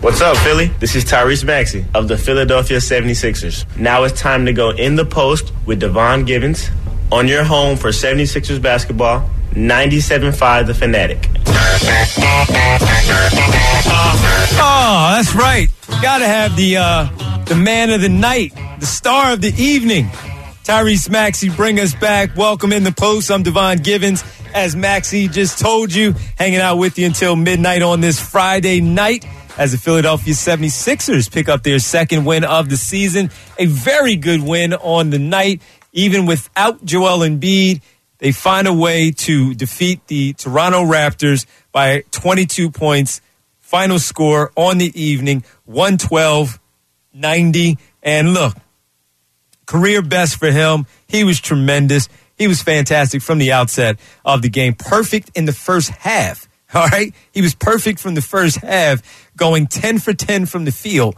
What's up, Philly? This is Tyrese Maxey of the Philadelphia 76ers. Now it's time to go in the post with Devon Givens on your home for 76ers basketball, 97.5 The Fanatic. Oh, that's right. Gotta have the man of the night, the star of the evening. Tyrese Maxey, bring us back. Welcome in the post. I'm Devon Givens. As Maxey just told you, hanging out with you until midnight on this Friday night as the Philadelphia 76ers pick up their second win of the season. A very good win on the night. Even without Joel Embiid, they find a way to defeat the Toronto Raptors by 22 points. Final score on the evening, 112-90. And look, career best for him. He was tremendous. He was fantastic from the outset of the game. Perfect in the first half. All right? He was perfect from the first half, going 10 for 10 from the field,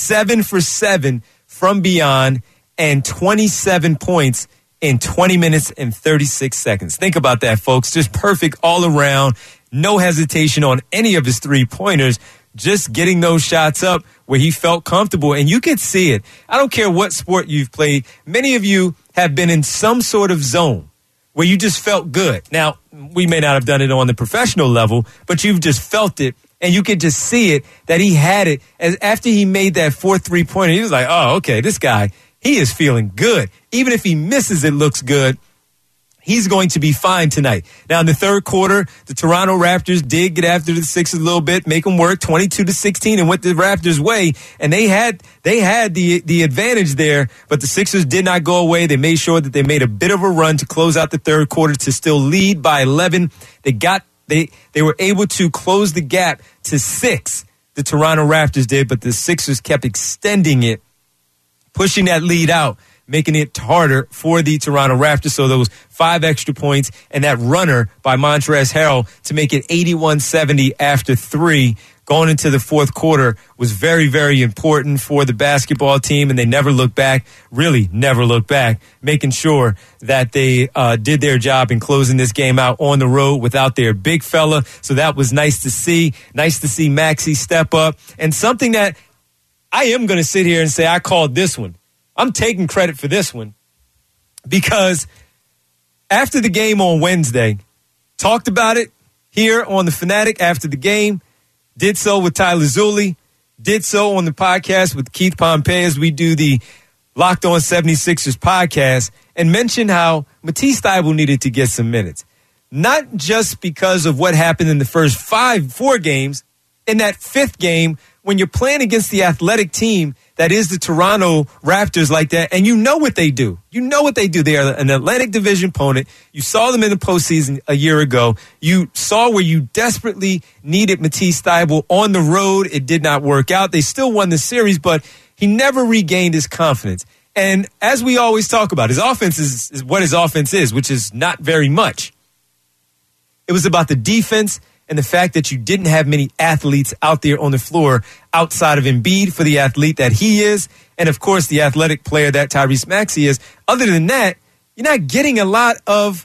7 for 7 from beyond, and 27 points in 20 minutes and 36 seconds. Think about that, folks. Just perfect all around. No hesitation on any of his three-pointers. Just getting those shots up where he felt comfortable. And you could see it. I don't care what sport you've played. Many of you have been in some sort of zone where you just felt good. Now, we may not have done it on the professional level, but you've just felt it. And you could just see it, that he had it. As after he made that 4 3-pointer, he was like, oh, okay, this guy, he is feeling good. Even if he misses, it looks good. He's going to be fine tonight. Now, in the third quarter, the Toronto Raptors did get after the Sixers a little bit, make them work 22-16 and went the Raptors' way. And they had the advantage there, but the Sixers did not go away. They made sure that they made a bit of a run to close out the third quarter to still lead by 11. They were able to close the gap to 6. The Toronto Raptors did, but the Sixers kept extending it, pushing that lead out, making it harder for the Toronto Raptors. So those 5 extra points and that runner by Montrezl Harrell to make it 81-70 after 3 going into the fourth quarter was very, very important for the basketball team, and they never looked back, really never looked back, making sure that they did their job in closing this game out on the road without their big fella. So that was nice to see. Nice to see Maxey step up. And something that I am going to sit here and say I called this one. I'm taking credit for this one because after the game on Wednesday, talked about it here on The Fanatic after the game, did so with Tyler Zulli, did so on the podcast with Keith Pompey as we do the Locked On 76ers podcast, and mentioned how Matisse Thybulle needed to get some minutes. Not just because of what happened in the first 4 games, in that 5th game when you're playing against the athletic team that is the Toronto Raptors like that, and you know what they do. You know what they do. They are an Atlantic Division opponent. You saw them in the postseason a year ago. You saw where you desperately needed Matisse Thybulle on the road. It did not work out. They still won the series, but he never regained his confidence. And as we always talk about, his offense is what his offense is, which is not very much. It was about the defense and the fact that you didn't have many athletes out there on the floor outside of Embiid for the athlete that he is, and, of course, the athletic player that Tyrese Maxey is. Other than that, you're not getting a lot of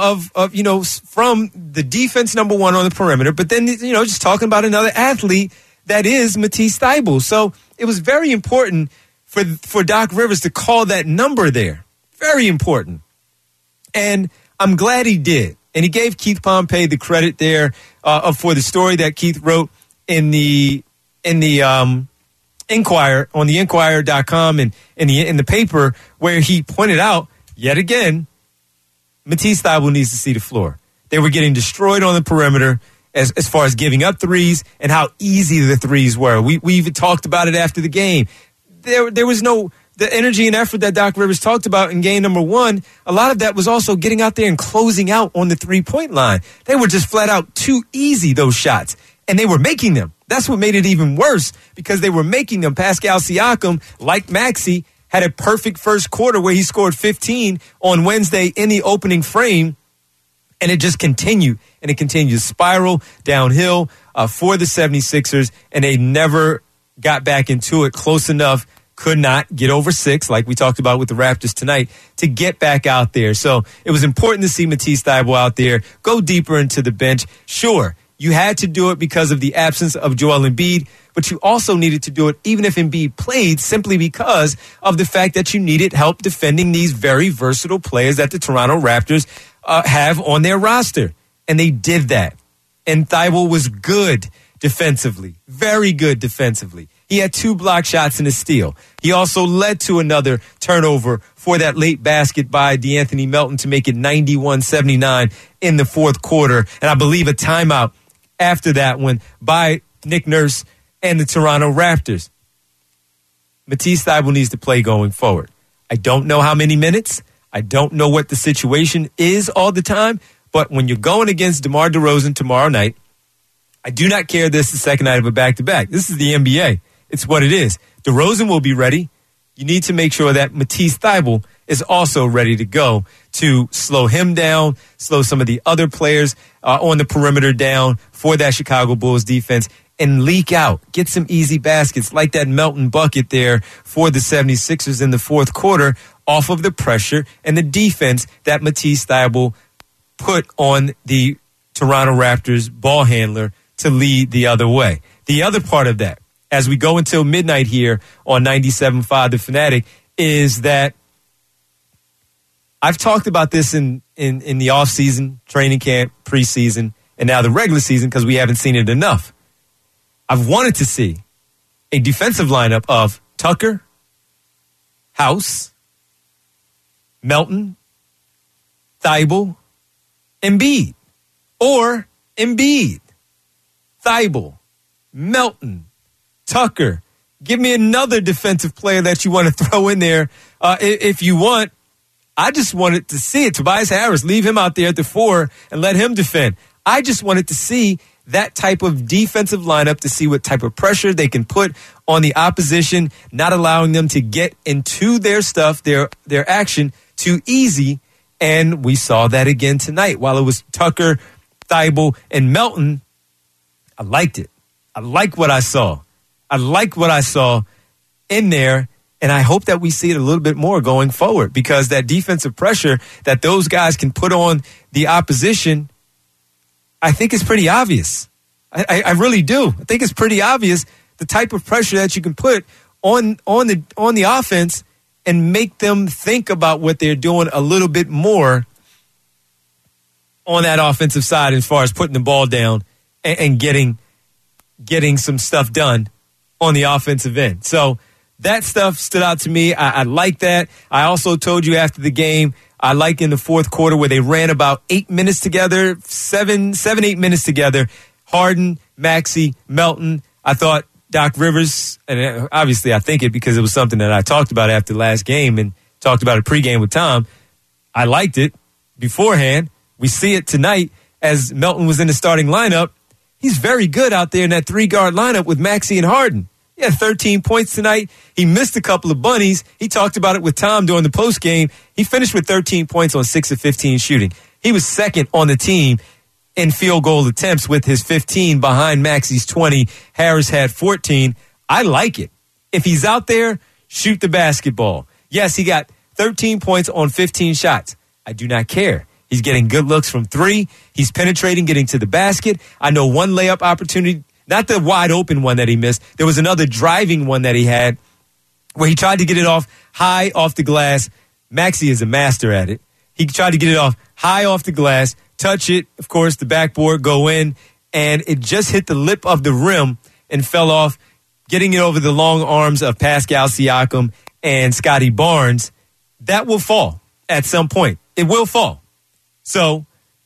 from the defense, number one, on the perimeter, but then, just talking about another athlete that is Matisse Thybulle. So it was very important for Doc Rivers to call that number there. Very important. And I'm glad he did. And he gave Keith Pompey the credit there for the story that Keith wrote in the Inquirer, on the Inquirer.com and in the paper, where he pointed out yet again, Matisse Thybulle needs to see the floor. They were getting destroyed on the perimeter as far as giving up threes and how easy the threes were. We even talked about it after the game. There was no the energy and effort that Doc Rivers talked about in game number 1, a lot of that was also getting out there and closing out on the three-point line. They were just flat out too easy, those shots, and they were making them. That's what made it even worse, because they were making them. Pascal Siakam, like Maxey, had a perfect first quarter where he scored 15 on Wednesday in the opening frame, and it just continued, and it continued to spiral downhill for the 76ers, and they never got back into it close enough. Could not get over 6, like we talked about with the Raptors tonight, to get back out there. So it was important to see Matisse Thybulle out there, go deeper into the bench. Sure, you had to do it because of the absence of Joel Embiid, but you also needed to do it even if Embiid played, simply because of the fact that you needed help defending these very versatile players that the Toronto Raptors have on their roster. And they did that. And Thibault was good defensively, very good defensively. He had 2 block shots and a steal. He also led to another turnover for that late basket by DeAnthony Melton to make it 91-79 in the fourth quarter. And I believe a timeout after that one by Nick Nurse and the Toronto Raptors. Matisse Thybulle needs to play going forward. I don't know how many minutes. I don't know what the situation is all the time. But when you're going against DeMar DeRozan tomorrow night, I do not care this is the second night of a back-to-back. This is the NBA. It's what it is. DeRozan will be ready. You need to make sure that Matisse Thybulle is also ready to go to slow him down, slow some of the other players on the perimeter down for that Chicago Bulls defense, and leak out. Get some easy baskets like that Melton bucket there for the 76ers in the fourth quarter off of the pressure and the defense that Matisse Thybulle put on the Toronto Raptors ball handler to lead the other way. The other part of that, as we go until midnight here on 97.5 The Fanatic, is that I've talked about this in the offseason, training camp, preseason, and now the regular season because we haven't seen it enough. I've wanted to see a defensive lineup of Tucker, House, Melton, Thybulle, Embiid, or Embiid, Thybulle, Melton, Tucker. Give me another defensive player that you want to throw in there if you want. I just wanted to see it. Tobias Harris, leave him out there at the 4 and let him defend. I just wanted to see that type of defensive lineup to see what type of pressure they can put on the opposition, not allowing them to get into their stuff, their action too easy. And we saw that again tonight. While it was Tucker, Thybulle, and Melton, I liked it. I like what I saw. I like what I saw in there, and I hope that we see it a little bit more going forward because that defensive pressure that those guys can put on the opposition, I think is pretty obvious. I really do. I think it's pretty obvious the type of pressure that you can put on the offense and make them think about what they're doing a little bit more on that offensive side as far as putting the ball down and getting some stuff done on the offensive end. So that stuff stood out to me. I like that. I also told you after the game, I like in the fourth quarter where they ran about 8 minutes together, 8 minutes together. Harden, Maxey, Melton. I thought Doc Rivers, and obviously I think it because it was something that I talked about after the last game and talked about it pregame with Tom. I liked it beforehand. We see it tonight as Melton was in the starting lineup. He's very good out there in that 3-guard lineup with Maxey and Harden. He had 13 points tonight. He missed a couple of bunnies. He talked about it with Tom during the postgame. He finished with 13 points on 6 of 15 shooting. He was second on the team in field goal attempts with his 15 behind Maxey's 20. Harris had 14. I like it. If he's out there, shoot the basketball. Yes, he got 13 points on 15 shots. I do not care. He's getting good looks from 3. He's penetrating, getting to the basket. I know one layup opportunity, not the wide open one that he missed. There was another driving one that he had where he tried to get it off high off the glass. Maxey is a master at it. He tried to get it off high off the glass, touch it, of course, the backboard, go in, and it just hit the lip of the rim and fell off, getting it over the long arms of Pascal Siakam and Scotty Barnes. That will fall at some point. It will fall. So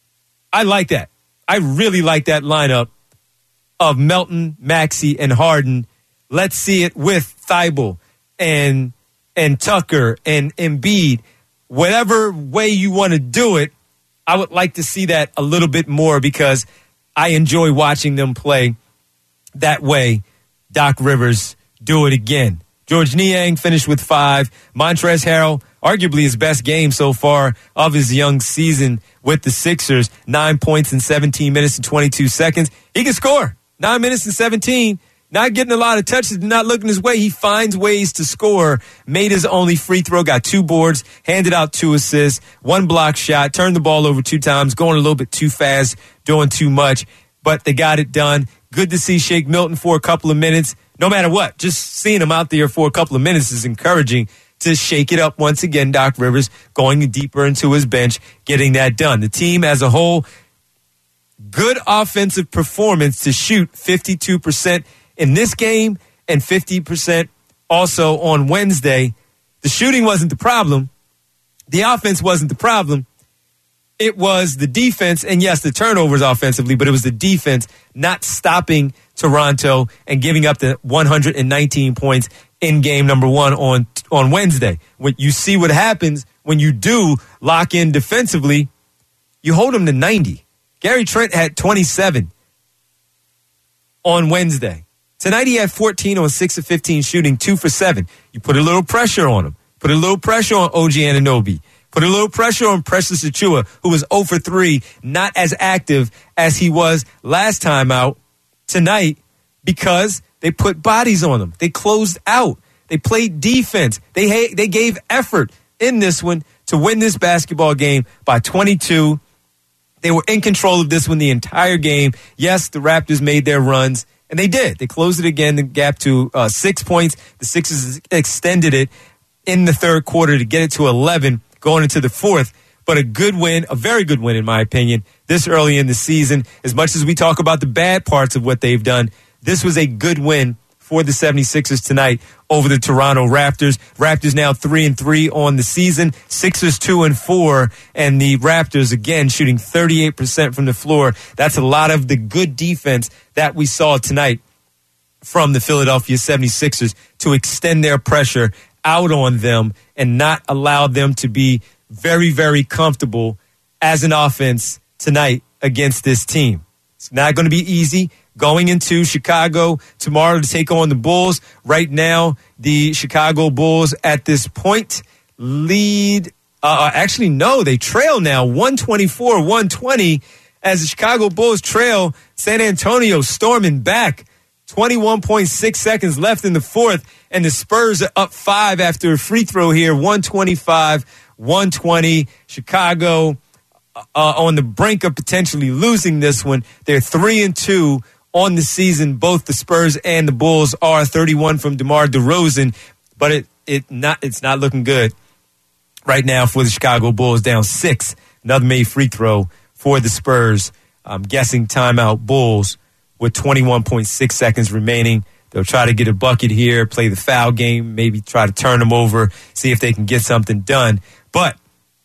I like that. I really like that lineup of Melton, Maxey, and Harden. Let's see it with Thybulle and Tucker and Embiid. Whatever way you want to do it, I would like to see that a little bit more because I enjoy watching them play that way. Doc Rivers do it again. George Niang finished with 5. Montrezl Harrell, arguably his best game so far of his young season with the Sixers. 9 points in 17 minutes and 22 seconds. He can score. 9 minutes and 17. Not getting a lot of touches, not looking his way. He finds ways to score. Made his only free throw, got 2 boards, handed out 2 assists, 1 block shot, turned the ball over 2 times, going a little bit too fast, doing too much. But they got it done. Good to see Shake Milton for a couple of minutes. no matter what. Just seeing him out there for a couple of minutes is encouraging to shake it up once again. Doc Rivers going deeper into his bench, getting that done. The team as a whole, good offensive performance to shoot 52% in this game and 50% also on Wednesday. The shooting wasn't the problem. The offense wasn't the problem. It was the defense, and yes, the turnovers offensively, but it was the defense not stopping Toronto and giving up the 119 points in game number 1 on Wednesday. When you see what happens when you do lock in defensively, you hold them to 90. Gary Trent had 27 on Wednesday. Tonight he had 14 on 6 of 15 shooting, 2 for 7. You put a little pressure on him. Put a little pressure on OG Anunoby. Put a little pressure on Precious Achiuwa, who was 0 for 3, not as active as he was last time out tonight because they put bodies on them. They closed out. They played defense. They gave effort in this one to win this basketball game by 22. They were in control of this one the entire game. Yes, the Raptors made their runs, and they did. They closed it again, the gap to 6 points. The Sixers extended it in the third quarter to get it to 11 going into the fourth. But a good win, a very good win in my opinion, this early in the season. As much as we talk about the bad parts of what they've done, this was a good win for the 76ers tonight over the Toronto Raptors. Raptors now 3-3 on the season. Sixers 2-4, and the Raptors again shooting 38% from the floor. That's a lot of the good defense that we saw tonight from the Philadelphia 76ers to extend their pressure out on them and not allow them to be very, very comfortable as an offense tonight against this team. It's not going to be easy going into Chicago tomorrow to take on the Bulls. Right now, the Chicago Bulls at this point lead. They trail now 124-120 as the Chicago Bulls trail San Antonio storming back. 21.6 seconds left in the fourth, and the Spurs are up 5 after a free throw here, 125-120. Chicago on the brink of potentially losing this one. They're 3-2 on the season. Both the Spurs and the Bulls are 31 from DeMar DeRozan, but it's not looking good right now for the Chicago Bulls, down 6. Another made free throw for the Spurs. I'm guessing timeout Bulls with 21.6 seconds remaining. They'll try to get a bucket here, play the foul game, maybe try to turn them over, see if they can get something done. But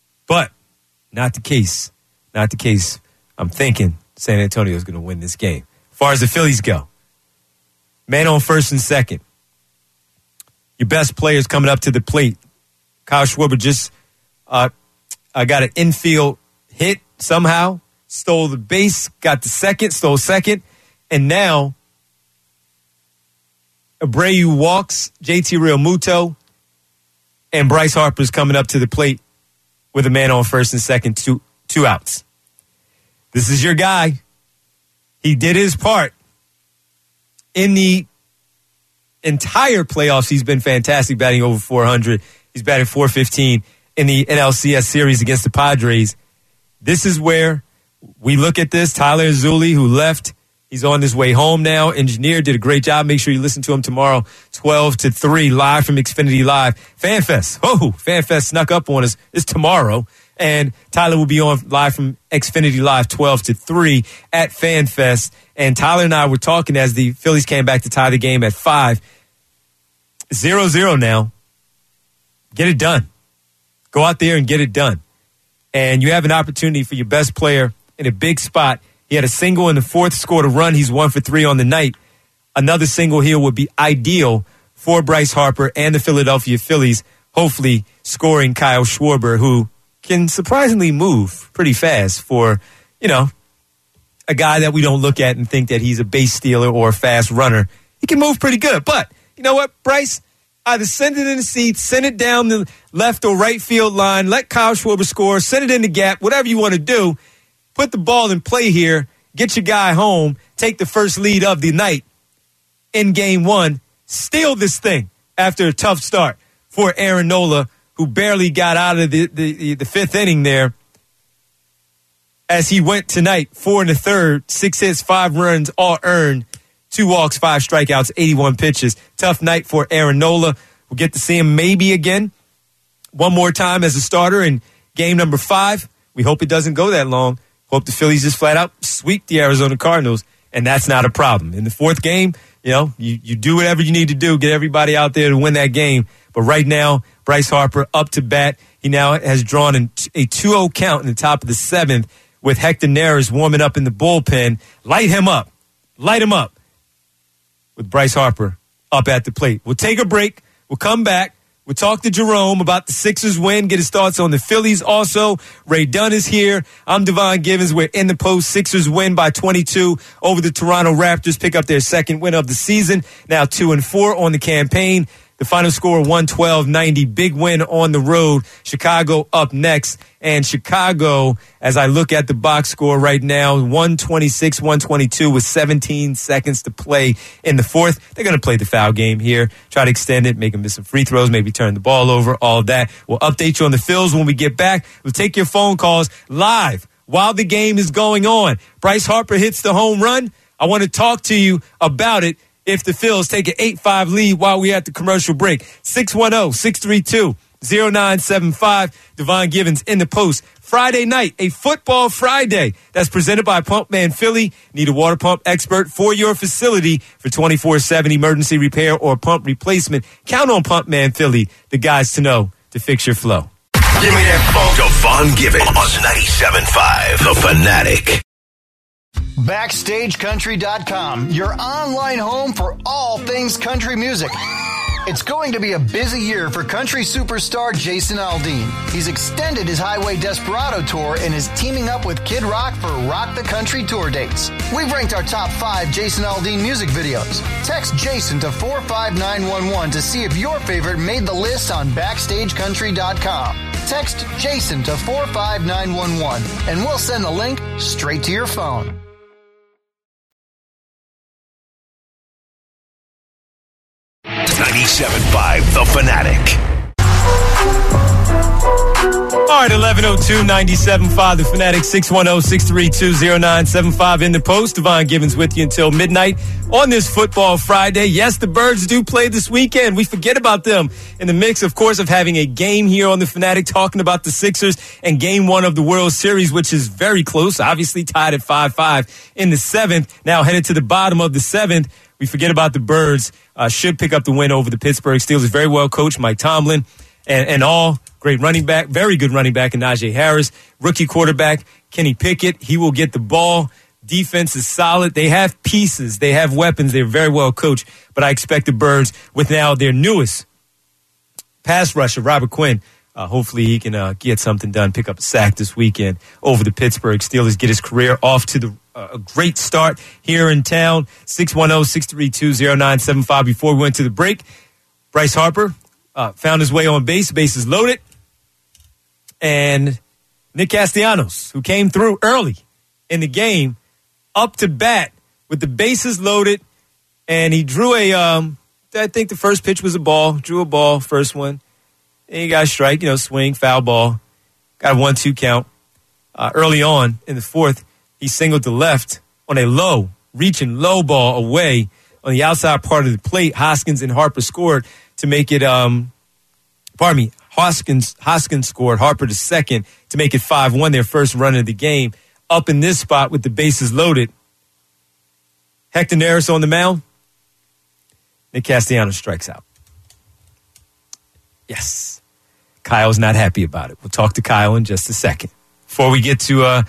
not the case. Not the case. I'm thinking San Antonio is going to win this game. As far as the Phillies go, man on first and second. Your best players coming up to the plate. Kyle Schwarber just got an infield hit somehow, stole the base, got the second, stole second, and now Abreu walks, JT Realmuto, and Bryce Harper's coming up to the plate with a man on first and second, two outs. This is your guy. He did his part. In the entire playoffs, he's been fantastic, batting over 400. He's batting .415 in the NLCS series against the Padres. This is where we look at this. Tyler Azuli, who left, he's on his way home now. Engineer did a great job. Make sure you listen to him tomorrow, 12 to 3, live from Xfinity Live. FanFest. FanFest snuck up on us. It's tomorrow. And Tyler will be on live from Xfinity Live, 12 to 3 at FanFest. And Tyler and I were talking as the Phillies came back to tie the game at 5. 0-0 now. Get it done. Go out there and get it done. And you have an opportunity for your best player in a big spot. He had a single in the fourth, scored a run. He's 1 for 3 on the night. Another single here would be ideal for Bryce Harper and the Philadelphia Phillies, hopefully scoring Kyle Schwarber, who can surprisingly move pretty fast for, a guy that we don't look at and think that he's a base stealer or a fast runner. He can move pretty good. But you know what, Bryce? Either send it in the seats, send it down the left or right field line, let Kyle Schwarber score, send it in the gap, whatever you want to do. Put the ball in play here, get your guy home, take the first lead of the night in game 1, steal this thing after a tough start for Aaron Nola, who barely got out of the fifth inning there as he went tonight, 4 1/3, 6 hits, 5 runs, all earned 2 walks, 5 strikeouts, 81 pitches. Tough night for Aaron Nola. We'll get to see him maybe again one more time as a starter in game number 5. We hope it doesn't go that long. Hope the Phillies just flat out sweep the Arizona Cardinals, and that's not a problem. In the 4th game, you do whatever you need to do, get everybody out there to win that game. But right now, Bryce Harper up to bat. He now has drawn a 2-0 count in the top of the 7th with Hector Neris warming up in the bullpen. Light him up. Light him up with Bryce Harper up at the plate. We'll take a break. We'll come back. We'll talk to Jerome about the Sixers win, get his thoughts on the Phillies also. Ray Dunn is here. I'm Devon Givens. We're in the post. Sixers win by 22 over the Toronto Raptors, pick up their 2nd win of the season. Now 2-4 on the campaign. The final score, 112-90. Big win on the road. Chicago up next. And Chicago, as I look at the box score right now, 126-122 with 17 seconds to play in the 4th. They're going to play the foul game here, try to extend it, make them miss some free throws, maybe turn the ball over, all of that. We'll update you on the Phils when we get back. We'll take your phone calls live while the game is going on. Bryce Harper hits the home run. I want to talk to you about it if the Phils take an 8-5 lead while we're at the commercial break. 610-632-0975. Devon Givens in the post. Friday night, a football Friday. That's presented by Pumpman Philly. Need a water pump expert for your facility for 24/7 emergency repair or pump replacement. Count on Pumpman Philly, the guys to know to fix your flow. Give me that phone. Devon Givens on 97.5, The Fanatic. BackstageCountry.com, your online home for all things country music. It's going to be a busy year for country superstar Jason Aldean. He's extended his Highway Desperado tour and is teaming up with Kid Rock for Rock the Country tour dates. We've ranked our top 5 Jason Aldean music videos. Text Jason to 45911 to see if your favorite made the list on BackstageCountry.com. Text Jason to 45911 and we'll send the link straight to your phone. .5 The Fanatic. All right, 11:02, 97.5 The Fanatic, 610-632-0975 in the post. Devon Givens with you until midnight on this football Friday. Yes, the Birds do play this weekend. We forget about them in the mix, of course, of having a game here on The Fanatic, talking about the Sixers and game 1 of the World Series, which is very close, obviously tied at 5-5 in the 7th. Now headed to the bottom of the 7th. We forget about the Birds. Should pick up the win over the Pittsburgh Steelers. Very well coached, Mike Tomlin, and all. Great running back, very good running back in Najee Harris. Rookie quarterback, Kenny Pickett. He will get the ball. Defense is solid. They have pieces. They have weapons. They're very well coached. But I expect the Birds, with now their newest pass rusher, Robert Quinn, hopefully he can get something done, pick up a sack this weekend over the Pittsburgh Steelers, get his career off to a great start here in town. 610-632-0975. Before we went to the break, Bryce Harper found his way on base. Bases loaded. And Nick Castellanos, who came through early in the game, up to bat with the bases loaded. And he drew I think the first pitch was a ball. Drew a ball, first one. And he got a strike, swing, foul ball. Got a 1-2 count. Early on in the 4th, he singled to left on a reaching low ball away on the outside part of the plate. Hoskins and Harper scored to make it, Hoskins scored, Harper to second to make it 5-1, their first run of the game. Up in this spot with the bases loaded, Hector Neris on the mound. Nick Castellanos strikes out. Yes. Kyle's not happy about it. We'll talk to Kyle in just a second. Before we get to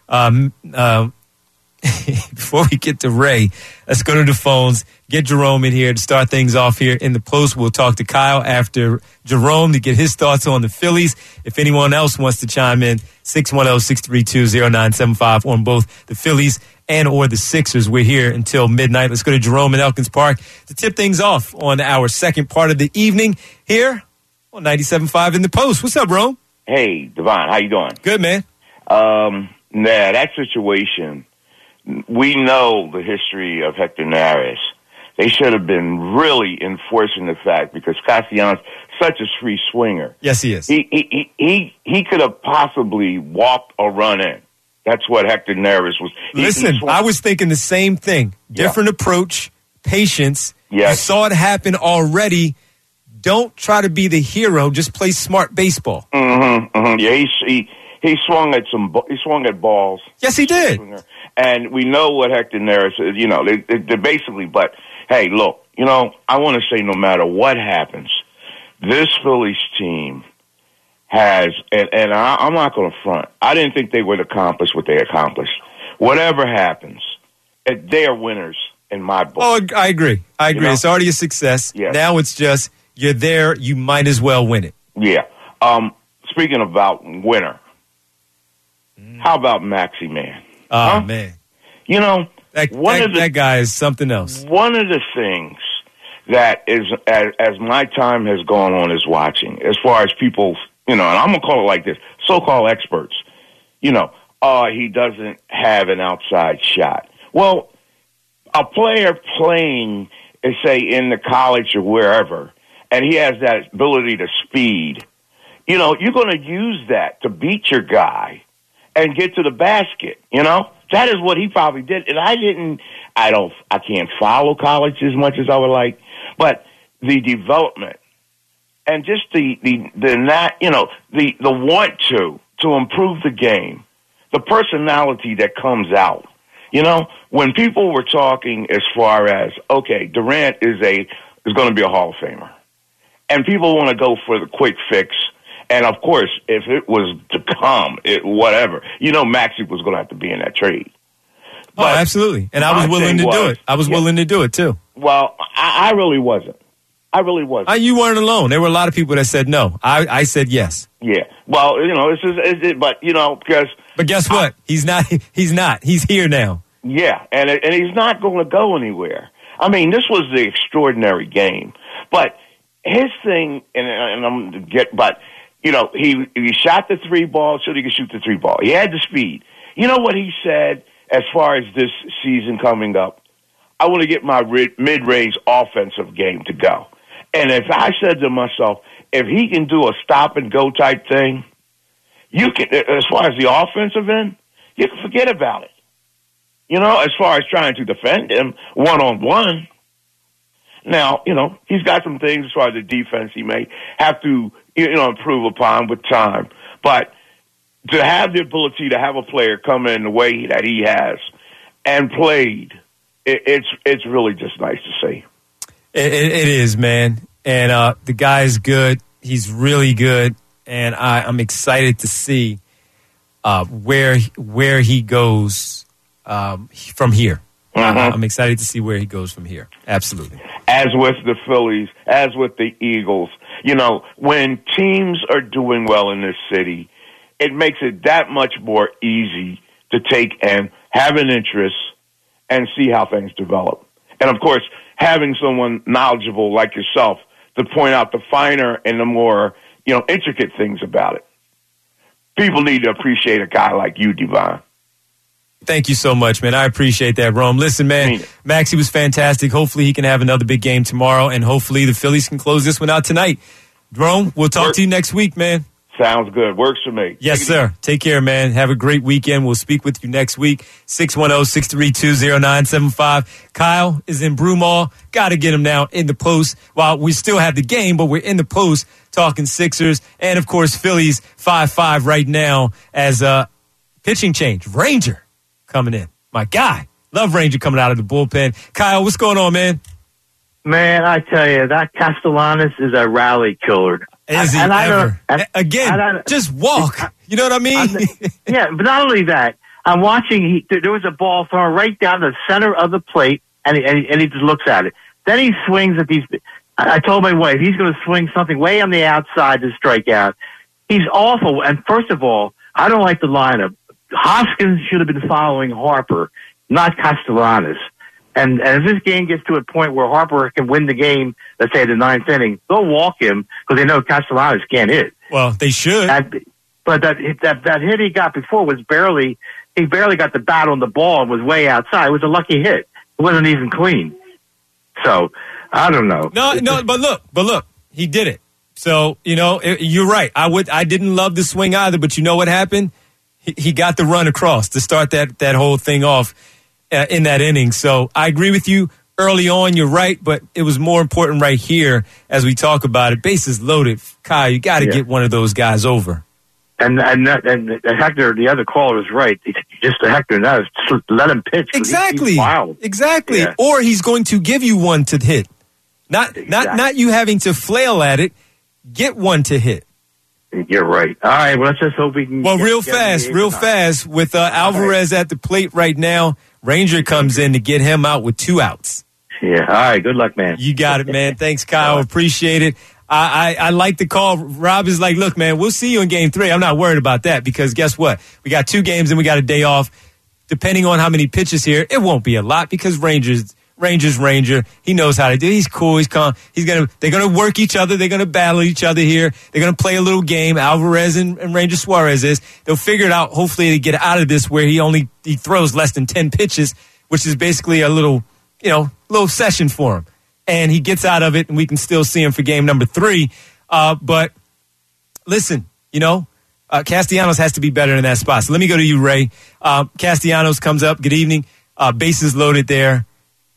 Ray, let's go to the phones. Get Jerome in here to start things off here in the post. We'll talk to Kyle after Jerome to get his thoughts on the Phillies. If anyone else wants to chime in, 610-632-0975 on both the Phillies and or the Sixers. We're here until midnight. Let's go to Jerome in Elkins Park to tip things off on our second part of the evening here on 97.5 in the post. What's up, Rome? Hey, Devon, how you doing? Good, man. That situation, we know the history of Hector Neris. They should have been really enforcing the fact because Castellanos such a free swinger. Yes, he is. He could have possibly walked or run in. That's what Hector Neris was. Listen, I was thinking the same thing. Different approach, patience. Yes. You saw it happen already. Don't try to be the hero. Just play smart baseball. Yeah, he swung at he swung at balls. Yes, he did. And we know what Hector Neris is. You know, they basically. But hey, look. You know, I want to say no matter what happens, this Phillies team has, and I'm not going to front. I didn't think they would accomplish what they accomplished. Whatever happens, they are winners in my book. Oh, I agree. You know? It's already a success. Yes. Now it's just you're there. You might as well win it. Yeah. Speaking about winner, how about Maxie, man? Oh, man. You know, that guy is something else. One of the things that is, as my time has gone on, is watching, as far as people, you know, and I'm going to call it like this, so-called experts, you know, he doesn't have an outside shot. Well, a player playing, say, in the college or wherever, and he has that ability to speed, you know, you're going to use that to beat your guy and get to the basket, you know? That is what he probably did. And I can't follow college as much as I would like, but the development and just the want to improve the game, the personality that comes out. You know, when people were talking as far as, okay, Durant is going to be a Hall of Famer, and people want to go for the quick fix. And of course, if it was to come, whatever, you know, Maxie was going to have to be in that trade. But absolutely. And I was willing to do it. I was willing to do it too. Well, I really wasn't. You weren't alone. There were a lot of people that said no. I said yes. Yeah. Well, you know, but you know, because. But guess what? He's not. He's here now. Yeah, and he's not going to go anywhere. I mean, this was the extraordinary game, but his thing, but you know, he shot the 3 ball so he could shoot the 3 ball. He had the speed. You know what he said as far as this season coming up? I want to get my mid-range offensive game to go. And if I said to myself, if he can do a stop-and-go type thing, you can, as far as the offensive end, you can forget about it. You know, as far as trying to defend him one-on-one. Now, you know, he's got some things as far as the defense he may have to, you know, improve upon with time. But to have the ability to have a player come in the way that he has and played, it's really just nice to see. It is, man. And the guy is good. He's really good. And I'm excited to see where he goes from here. I'm excited to see where he goes from here. Absolutely. As with the Phillies, as with the Eagles, you know, when teams are doing well in this city, it makes it that much more easy to take and have an interest and see how things develop. And, of course, having someone knowledgeable like yourself to point out the finer and the more, you know, intricate things about it. People need to appreciate a guy like you, Devon. Thank you so much, man. I appreciate that, Rome. Listen, man, Maxie was fantastic. Hopefully he can have another big game tomorrow, and hopefully the Phillies can close this one out tonight. Rome, we'll talk to you next week, man. Sounds good. Works for me. Yes, sir. Take care, man. Have a great weekend. We'll speak with you next week. 610-632-0975. Kyle is in Broomall. Got to get him now in the post. While we still have the game, but we're in the post talking Sixers. And, of course, Phillies 5-5 right now as a pitching change. Ranger coming in. My guy. Love Ranger coming out of the bullpen. Kyle, what's going on, man? Man, I tell you, that Castellanos is a rally killer. Is he ever? Again, just walk. You know what I mean? Yeah, but not only that, I'm watching, there was a ball thrown right down the center of the plate, and he just looks at it. Then he swings at these. I told my wife, he's going to swing something way on the outside to strike out. He's awful. And first of all, I don't like the lineup. Hoskins should have been following Harper, not Castellanos. And if this game gets to a point where Harper can win the game, let's say the ninth inning, they'll walk him because they know Castellanos can't hit. Well, they should. But that hit he got before was he barely got the bat on the ball and was way outside. It was a lucky hit. It wasn't even clean. So, I don't know. No, but look, he did it. So, you know, you're right. I didn't love the swing either, but you know what happened? He got the run across to start that whole thing off in that inning. So I agree with you. early on, you're right, but it was more important right here as we talk about it. Bases loaded. Kyle, you got to get one of those guys over. And Hector, the other caller was right. Just Hector, just let him pitch. Exactly. He's wild. Exactly. Yeah. Or he's going to give you one to hit. Not you having to flail at it. Get one to hit. You're right. All right. Well, let's just hope we can. Well, real fast with Alvarez at the plate right now. Ranger comes in to get him out with 2 outs. Yeah. All right. Good luck, man. You got it, man. Thanks, Kyle. Appreciate it. I like the call. Rob is like, look, man, we'll see you in game 3. I'm not worried about that because guess what? We got 2 games and we got a day off. Depending on how many pitches here, it won't be a lot because Ranger. He knows how to do it. He's cool. He's calm. They're gonna work each other. They're gonna battle each other here. They're gonna play a little game. Alvarez and Ranger Suarez is. They'll figure it out. Hopefully, to get out of this where he throws less than 10 pitches, which is basically a little session for him. And he gets out of it, and we can still see him for game number 3. But listen, Castellanos has to be better in that spot. So let me go to you, Ray. Castellanos comes up. Good evening. Bases loaded there.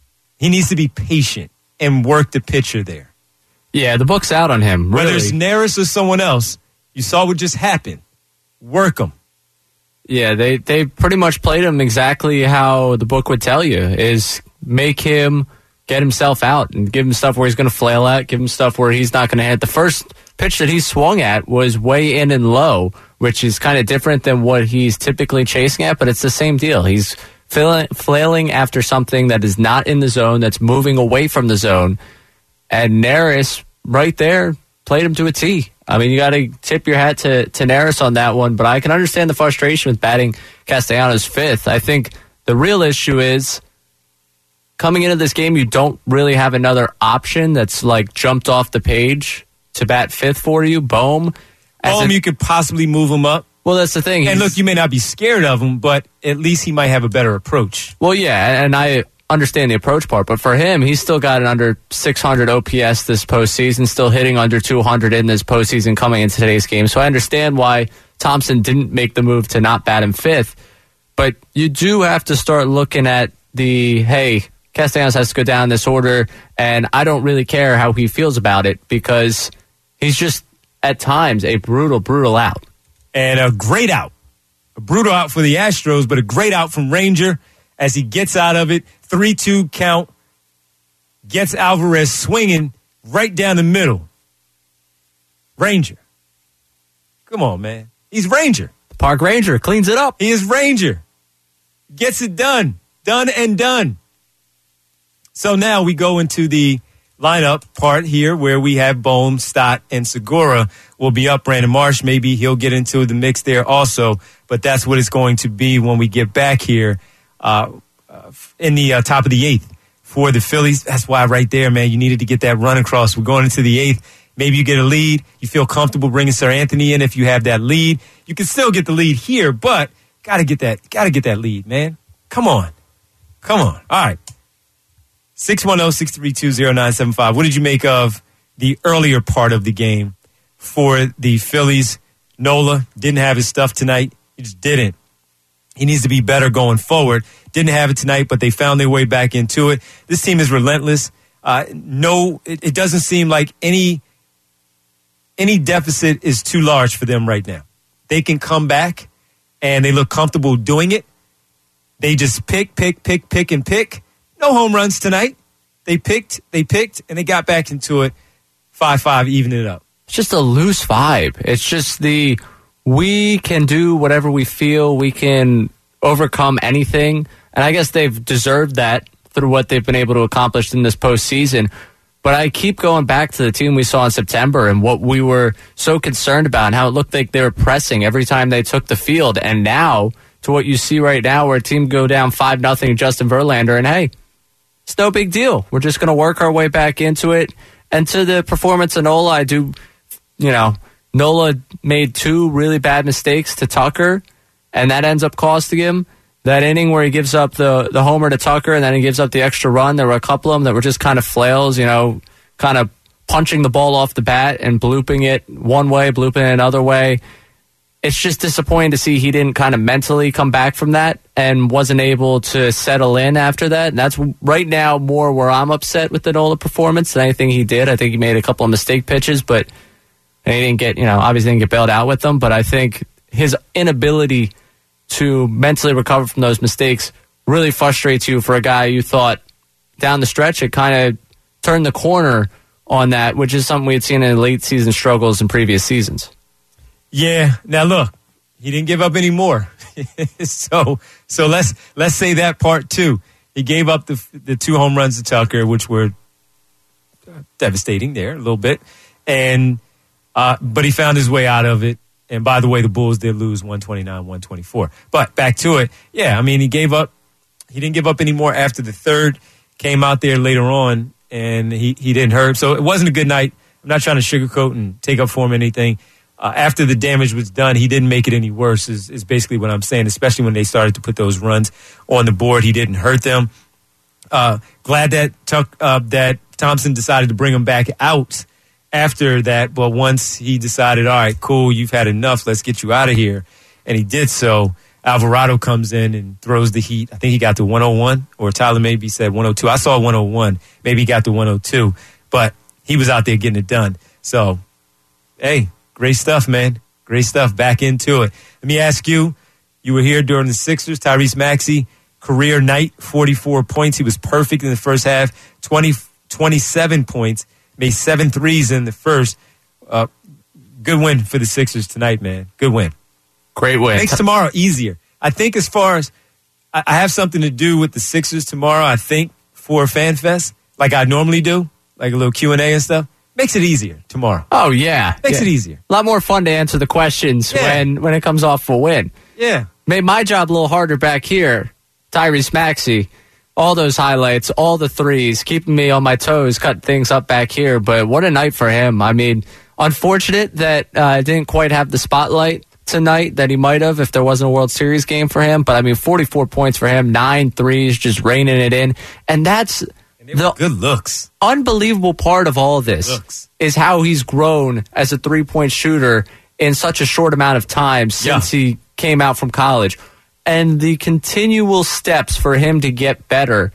He needs to be patient and work the pitcher there. Yeah, the book's out on him. Really. Whether it's Neris or someone else, you saw what just happened. Work him. Yeah, they pretty much played him exactly how the book would tell you, is make him get himself out and give him stuff where he's going to flail at, give him stuff where he's not going to hit. The first pitch that he swung at was way in and low, which is kind of different than what he's typically chasing at, but it's the same deal. He's flailing after something that is not in the zone, that's moving away from the zone, and Neris right there played him to a T. I mean, you got to tip your hat to Neris on that one, but I can understand the frustration with batting Castellanos 5th. I think the real issue is coming into this game, you don't really have another option that's like jumped off the page to bat 5th for you. Bohm, you could possibly move him up. Well, that's the thing. And look, you may not be scared of him, but at least he might have a better approach. Well, yeah, and I understand the approach part, but for him, he's still got an under 600 OPS this postseason, still hitting under 200 in this postseason coming into today's game. So I understand why Thompson didn't make the move to not bat him 5th, but you do have to start looking at hey, Castellanos has to go down this order, and I don't really care how he feels about it because he's just, at times, a brutal out. And a great out. A brutal out for the Astros, but a great out from Ranger as he gets out of it. 3-2 count. Gets Alvarez swinging right down the middle. Ranger. Come on, man. He's Ranger. Park Ranger cleans it up. He is Ranger. Gets it done. Done and done. So now we go into the lineup part here where we have Bohm, Stott, and Segura will be up. Brandon Marsh, maybe he'll get into the mix there also, but that's what it's going to be when we get back here in the top of the 8th for the Phillies. That's why right there, man, you needed to get that run across. We're going into the 8th. Maybe you get a lead. You feel comfortable bringing Sir Anthony in if you have that lead. You can still get the lead here, but gotta get that lead, man. Come on. All right. 610-632-0975. What did you make of the earlier part of the game for the Phillies? Nola didn't have his stuff tonight. He just didn't. He needs to be better going forward. Didn't have it tonight, but they found their way back into it. This team is relentless. It doesn't seem like any deficit is too large for them right now. They can come back, and they look comfortable doing it. They just pick. No home runs tonight. They picked, and they got back into it. 5-5, evening it up. It's just a loose vibe. It's just we can do whatever we feel. We can overcome anything. And I guess they've deserved that through what they've been able to accomplish in this postseason. But I keep going back to the team we saw in September and what we were so concerned about and how it looked like they were pressing every time they took the field. And now to what you see right now where a team go down 5-0 Justin Verlander. And hey, it's no big deal. We're just going to work our way back into it. And to the performance of Nola, Nola made 2 really bad mistakes to Tucker, and that ends up costing him. That inning where he gives up the homer to Tucker and then he gives up the extra run, there were a couple of them that were just kind of flails, kind of punching the ball off the bat and blooping it one way, blooping it another way. it's just disappointing to see he didn't kind of mentally come back from that and wasn't able to settle in after that. And that's right now more where I'm upset with the Nola performance than anything he did. I think he made a couple of mistake pitches, but he didn't get, obviously didn't get bailed out with them. But I think his inability to mentally recover from those mistakes really frustrates you for a guy you thought down the stretch it kind of turned the corner on that, which is something we had seen in late season struggles in previous seasons. Yeah. Now look, he didn't give up any more. so let's say that part too. He gave up the 2 home runs to Tucker, which were devastating there a little bit, and but he found his way out of it. And by the way, the Bulls did lose 129-124. But back to it. Yeah, I mean, he didn't give up any more after the third. Came out there later on, and he didn't hurt. So it wasn't a good night. I'm not trying to sugarcoat and take up for him anything. After the damage was done, he didn't make it any worse, is basically what I'm saying, especially when they started to put those runs on the board. He didn't hurt them. Glad that Thompson decided to bring him back out after that, but once he decided, all right, cool, you've had enough, let's get you out of here, and he did so, Alvarado comes in and throws the heat. I think he got to 101, or Tyler maybe said 102. I saw 101. Maybe he got to 102, but he was out there getting it done. So, hey, great stuff, man. Great stuff. Back into it. Let me ask you, you were here during the Sixers. Tyrese Maxey, career night, 44 points. He was perfect in the first half, 27 points. Made 7 threes in the first. Good win for the Sixers tonight, man. Good win. Great win. Makes tomorrow easier. I think as far as I have something to do with the Sixers tomorrow, I think, for FanFest, like I normally do, like a little Q&A and stuff. Makes it easier tomorrow. Oh, yeah. Makes it easier. A lot more fun to answer the questions when it comes off for a win. Yeah. Made my job a little harder back here. Tyrese Maxey. All those highlights, all the threes, keeping me on my toes, cut things up back here. But what a night for him. I mean, unfortunate that didn't quite have the spotlight tonight that he might have if there wasn't a World Series game for him. But, I mean, 44 points for him, 9 threes, just raining it in. And that's the good looks. Unbelievable part of all of this is how he's grown as a three-point shooter in such a short amount of time since he came out from college. And the continual steps for him to get better.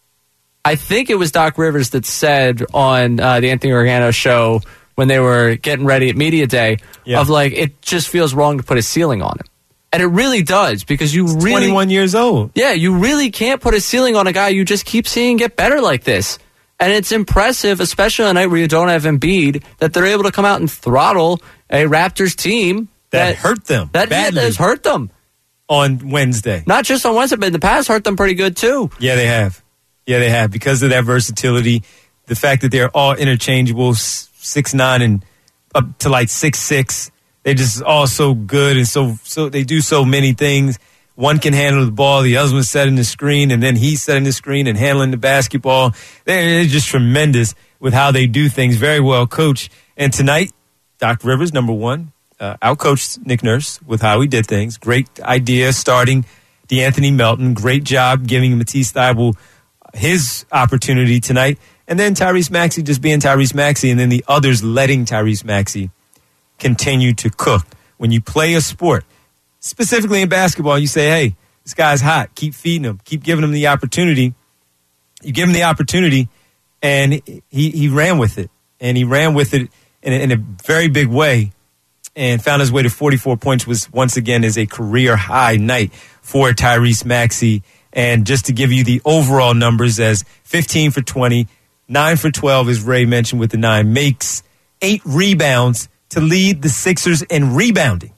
I think it was Doc Rivers that said on the Anthony Organo show when they were getting ready at Media Day of like, it just feels wrong to put a ceiling on him. And it really does, because you really... 21 years old. Yeah, you really can't put a ceiling on a guy you just keep seeing get better like this. And it's impressive, especially on a night where you don't have Embiid, that they're able to come out and throttle a Raptors team that hurt them. That has hurt them. On Wednesday. Not just on Wednesday, but in the past hurt them pretty good too. Yeah, they have. Because of that versatility, the fact that they're all interchangeable, 6'9" and up to like 6'6". They're just all so good, and so they do so many things. One can handle the ball, the other one's setting the screen, and then he's setting the screen and handling the basketball. They're just tremendous with how they do things. Very well coached. And tonight, Doc Rivers, number one, outcoached Nick Nurse with how he did things. Great idea starting DeAnthony Melton. Great job giving Matisse Thybulle his opportunity tonight. And then Tyrese Maxey just being Tyrese Maxey, and then the others letting Tyrese Maxey continue to cook. When you play a sport, specifically in basketball, you say, hey, this guy's hot. Keep feeding him. Keep giving him the opportunity. You give him the opportunity, and he ran with it. And he ran with it in a very big way, and found his way to 44 points, was once again is a career high night for Tyrese Maxey. And just to give you the overall numbers, as 15 for 20, 9 for 12, as Ray mentioned with the 9, makes 8 rebounds to lead the Sixers in rebounding.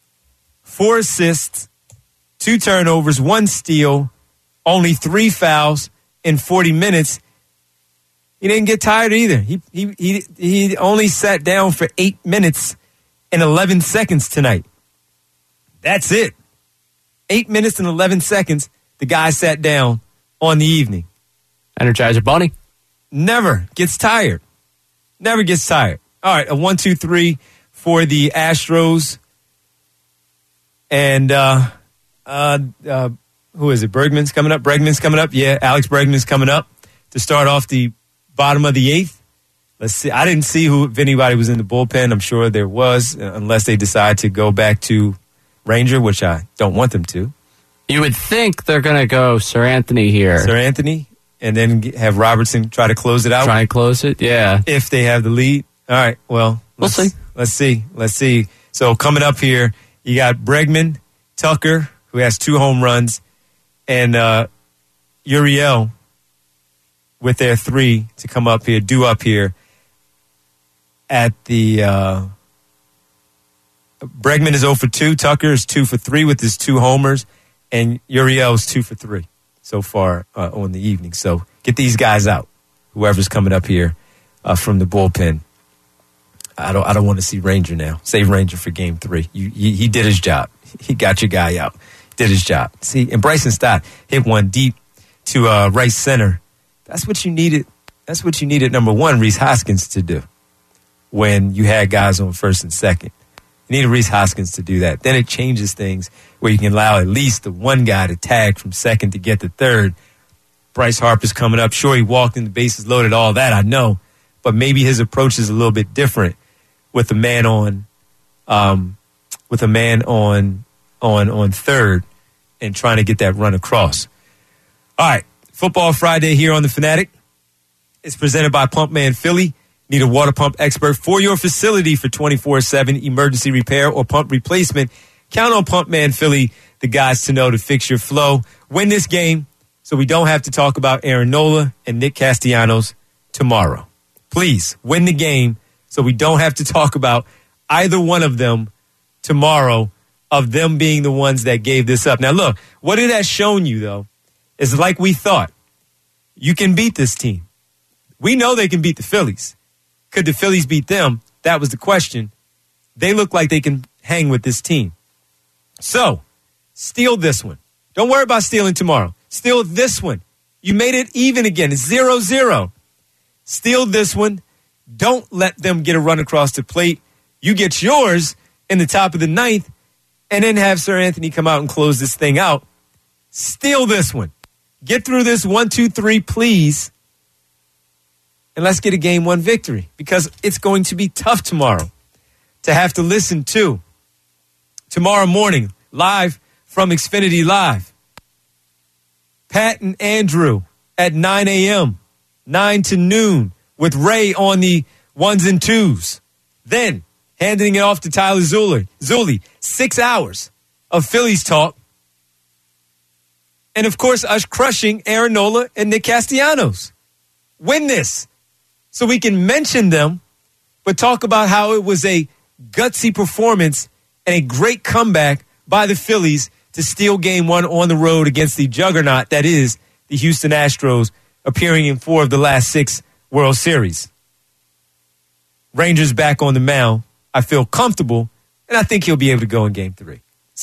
4 assists, 2 turnovers, 1 steal, only 3 fouls in 40 minutes. He didn't get tired either. He only sat down for 8 minutes and 11 seconds tonight. That's it. 8 minutes and 11 seconds, the guy sat down on the evening. Energizer Bunny. Never gets tired. Never gets tired. All right, a 1-2-3 for the Astros. And who is it? Bregman's coming up. Yeah, Alex Bregman's coming up to start off the bottom of the 8th. Let's see. I didn't see if anybody was in the bullpen. I'm sure there was, unless they decide to go back to Ranger, which I don't want them to. You would think they're going to go Sir Anthony here. Sir Anthony, and then have Robertson try to close it out. Try and close it, yeah. If they have the lead. All right, well, we'll see. Let's see. So coming up here, you got Bregman, Tucker, who has 2 home runs, and Uriel with their 3 to come up here, due up here at the Bregman is 0 for 2. Tucker is 2 for 3 with his 2 homers, and Uriel is 2 for 3 so far on the evening. So get these guys out, whoever's coming up here from the bullpen. I don't want to see Ranger now. Save Ranger for game 3. He did his job. He got your guy out. Did his job. See, and Bryson Stott hit one deep to right center. That's what you needed. That's what you needed, number one, Rhys Hoskins to do when you had guys on first and second. You needed Rhys Hoskins to do that. Then it changes things where you can allow at least the one guy to tag from second to get to third. Bryce Harper's coming up. Sure, he walked in, the bases loaded, all that, I know. But maybe his approach is a little bit different with a man on third and trying to get that run across. All right, Football Friday here on The Fanatic. It's presented by Pumpman Philly. Need a water pump expert for your facility for 24/7 emergency repair or pump replacement? Count on Pumpman Philly, the guys to know to fix your flow. Win this game so we don't have to talk about Aaron Nola and Nick Castellanos tomorrow. Please, win the game so we don't have to talk about either one of them tomorrow, of them being the ones that gave this up. Now, look, what it has shown you, though, is like we thought. You can beat this team. We know they can beat the Phillies. Could the Phillies beat them? That was the question. They look like they can hang with this team. So, steal this one. Don't worry about stealing tomorrow. Steal this one. You made it even again. It's 0-0. Steal this one. Don't let them get a run across the plate. You get yours in the top of the ninth, and then have Sir Anthony come out and close this thing out. Steal this one. Get through this 1-2-3, please. And let's get a game 1 victory, because it's going to be tough tomorrow to have to listen to. Tomorrow morning, live from Xfinity Live. Pat and Andrew at 9 a.m., 9 to noon, with Ray on the 1s and 2s. Then, handing it off to Tyler Zulli. 6 hours of Phillies talk. And, of course, us crushing Aaron Nola and Nick Castellanos. Win this so we can mention them, but talk about how it was a gutsy performance and a great comeback by the Phillies to steal game 1 on the road against the juggernaut that is the Houston Astros, appearing in 4 of the last 6 World Series. Rangers back on the mound. I feel comfortable, and I think he'll be able to go in game 3.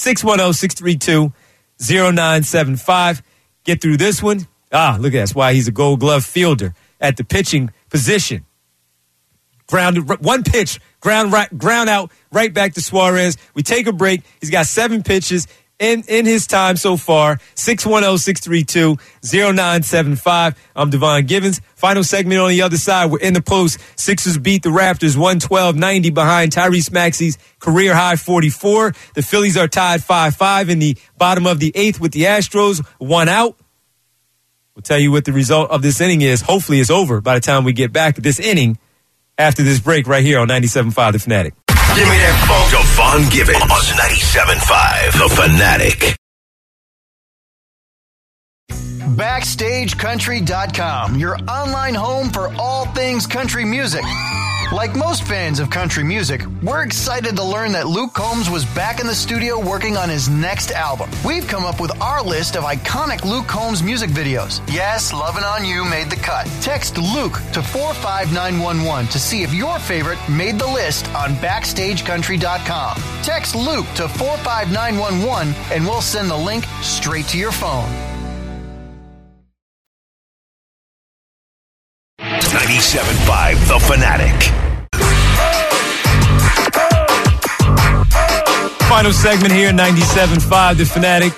610-632-0975. Get through this one. Look at that. That's why he's a Gold Glove fielder at the pitching position. Grounded, one pitch, ground out, right back to Suarez. We take a break. He's got 7 pitches in his time so far. 610-632-0975. I'm Devon Givens. Final segment on the other side. We're in the post. Sixers beat the Raptors 112-90 behind Tyrese Maxey's career high 44. The Phillies are tied 5-5 in the bottom of the 8th with the Astros, 1 out. We'll tell you what the result of this inning is. Hopefully it's over by the time we get back to this inning after this break right here on 97.5 The Fanatic. Give me that phone. Devon Givens on 97.5 The Fanatic. BackstageCountry.com, your online home for all things country music. Like most fans of country music, we're excited to learn that Luke Combs was back in the studio working on his next album. We've come up with our list of iconic Luke Combs music videos. Yes, Lovin' On You made the cut. Text Luke to 45911 to see if your favorite made the list on BackstageCountry.com. Text Luke to 45911 and we'll send the link straight to your phone. 97.5 The Fanatic. Final segment here, 97.5 The Fanatic.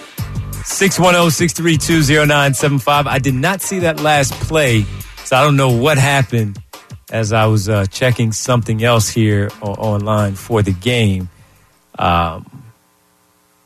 610-632-0975. I did not see that last play, so I don't know what happened as I was checking something else here online for the game.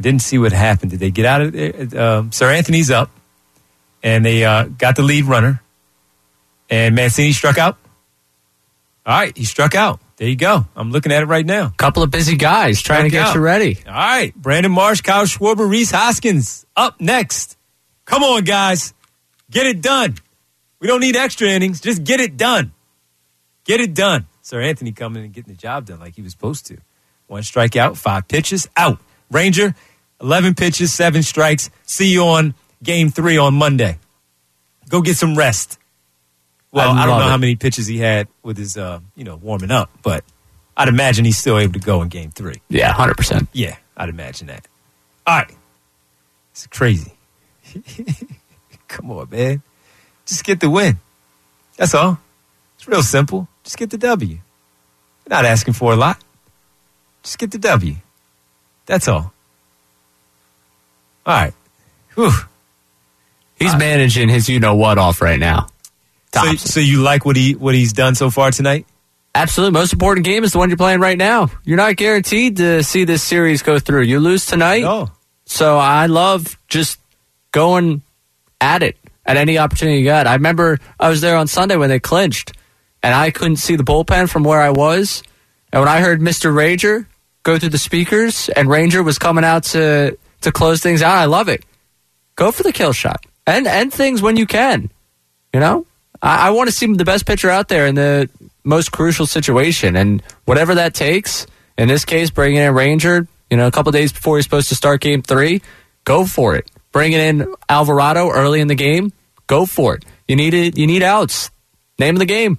I didn't see what happened. Did they get out of there? Sir Anthony's up, and they got the lead runner. And Mancini struck out. All right, he struck out. There you go. I'm looking at it right now. Couple of busy guys trying to get you ready. All right, Brandon Marsh, Kyle Schwarber, Reese Hoskins up next. Come on, guys. Get it done. We don't need extra innings. Just get it done. Get it done. Sir Anthony coming and getting the job done like he was supposed to. 1 strikeout, 5 pitches, out. Ranger, 11 pitches, 7 strikes. See you on Game 3 on Monday. Go get some rest. Well, I don't know how many pitches he had with his, warming up, but I'd imagine he's still able to go in Game 3. Yeah, 100%. Yeah, I'd imagine that. All right. It's crazy. Come on, man. Just get the win. That's all. It's real simple. Just get the W. You're not asking for a lot. Just get the W. That's all. All right. Whew. He's managing his you-know-what off right now. So you like what he's done so far tonight? Absolutely. Most important game is the one you're playing right now. You're not guaranteed to see this series go through. You lose tonight. No. So I love just going at it at any opportunity you got. I remember I was there on Sunday when they clinched, and I couldn't see the bullpen from where I was. And when I heard Mr. Ranger go through the speakers and Ranger was coming out to close things out, I love it. Go for the kill shot. And end things when you can. You know? I want to see the best pitcher out there in the most crucial situation. And whatever that takes, in this case, bringing in Ranger, a couple days before he's supposed to start Game 3, go for it. Bringing in Alvarado early in the game, go for it. You need outs. Name of the game.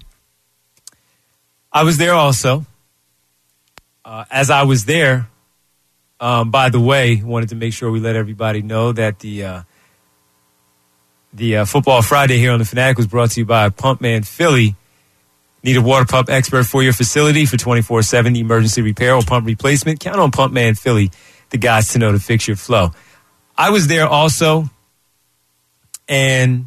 I was there also. As I was there, by the way, wanted to make sure we let everybody know that the Football Friday here on the Fanatic was brought to you by Pumpman Philly. Need a water pump expert for your facility for 24/7 emergency repair or pump replacement? Count on Pumpman Philly, the guys to know to fix your flow. I was there also, and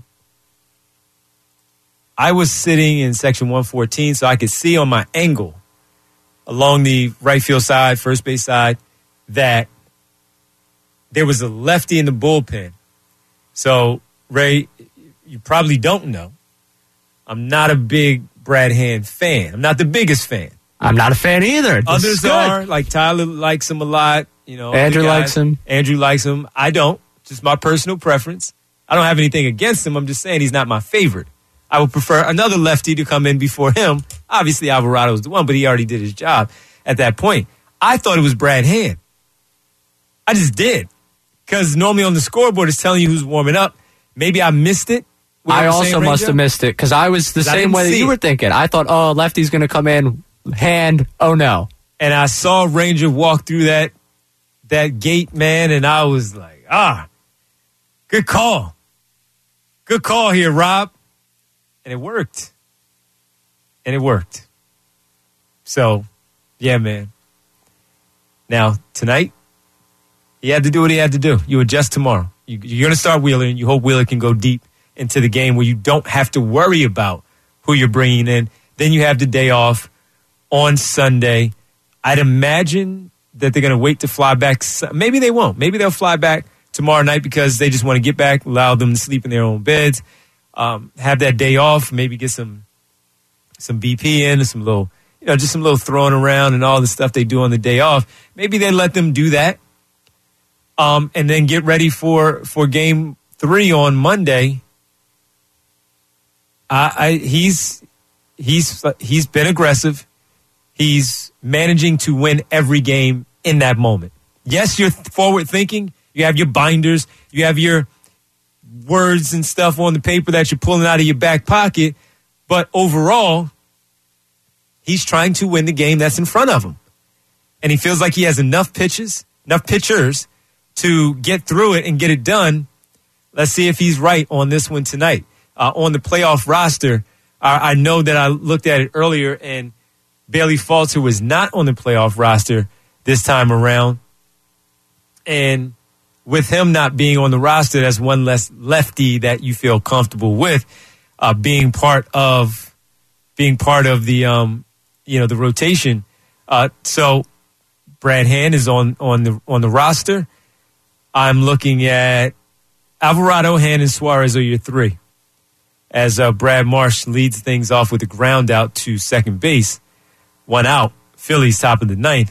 I was sitting in section 114, so I could see on my angle along the right field side, first base side, that there was a lefty in the bullpen. So, Ray, you probably don't know, I'm not a big Brad Hand fan. I'm not the biggest fan. I'm not a fan either. Others are, like Tyler likes him a lot. Andrew likes him. Andrew likes him. I don't. Just my personal preference. I don't have anything against him. I'm just saying he's not my favorite. I would prefer another lefty to come in before him. Obviously, Alvarado's the one, but he already did his job at that point. I thought it was Brad Hand. I just did. Because normally on the scoreboard it's telling you who's warming up. Maybe I missed it. I also must have missed it because I was the same way that you were thinking. I thought, lefty's going to come in, Hand, oh no. And I saw Ranger walk through that gate, man, and I was like, good call. Good call here, Rob. And it worked. So, yeah, man. Now, tonight, he had to do what he had to do. You adjust tomorrow. You're going to start Wheeler, and you hope Wheeler can go deep into the game where you don't have to worry about who you're bringing in. Then you have the day off on Sunday. I'd imagine that they're going to wait to fly back. Maybe they won't. Maybe they'll fly back tomorrow night because they just want to get back, allow them to sleep in their own beds, have that day off, maybe get some BP in, some little, just some little throwing around and all the stuff they do on the day off. Maybe they let them do that, and then get ready for Game 3 on Monday. He's been aggressive. He's managing to win every game in that moment. Yes, you're forward thinking. You have your binders. You have your words and stuff on the paper that you're pulling out of your back pocket. But overall, he's trying to win the game that's in front of him. And he feels like he has enough pitchers to get through it and get it done. Let's see if he's right on this one tonight. On the playoff roster, I know that I looked at it earlier, and Bailey Falter was not on the playoff roster this time around. And with him not being on the roster, that's one less lefty that you feel comfortable with being part of the the rotation. So Brad Hand is on the roster. I'm looking at Alvarado, Hand, and Suarez are your three. As Brad Marsh leads things off with a ground out to second base. 1 out. Phillies top of the ninth.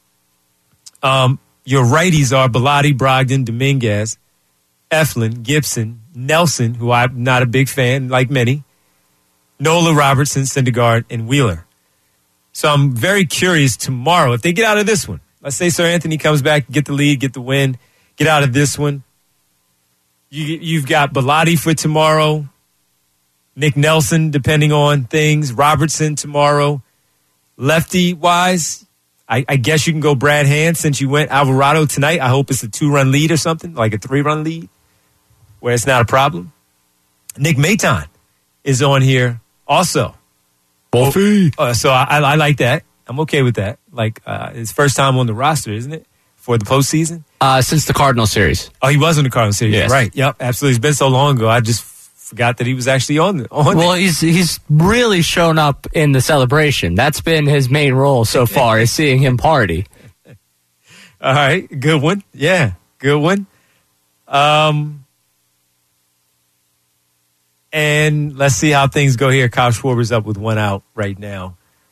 Your righties are Bilotti, Brogdon, Dominguez, Eflin, Gibson, Nelson, who I'm not a big fan, like many, Nola, Robertson, Syndergaard, and Wheeler. So I'm very curious tomorrow, if they get out of this one, let's say Sir Anthony comes back, get the lead, get the win, get out of this one. You've got Bilotti for tomorrow, Nick Nelson, depending on things, Robertson tomorrow. Lefty-wise, I guess you can go Brad Hand since you went Alvarado tonight. I hope it's a 2-run lead or something, like a 3-run lead, where it's not a problem. Nick Maton is on here also. Buffy. So I like that. I'm okay with that. Like, his first time on the roster, isn't it, for the postseason? Since the Cardinal series. Oh, he was on the Cardinal series. Yes. Right. Yep, absolutely. It's been so long ago. I just forgot that he was actually on Well, he's really shown up in the celebration. That's been his main role so far, is seeing him party. All right, good one. Yeah, good one. And let's see how things go here. Kyle Schwarber's up with 1 out right now.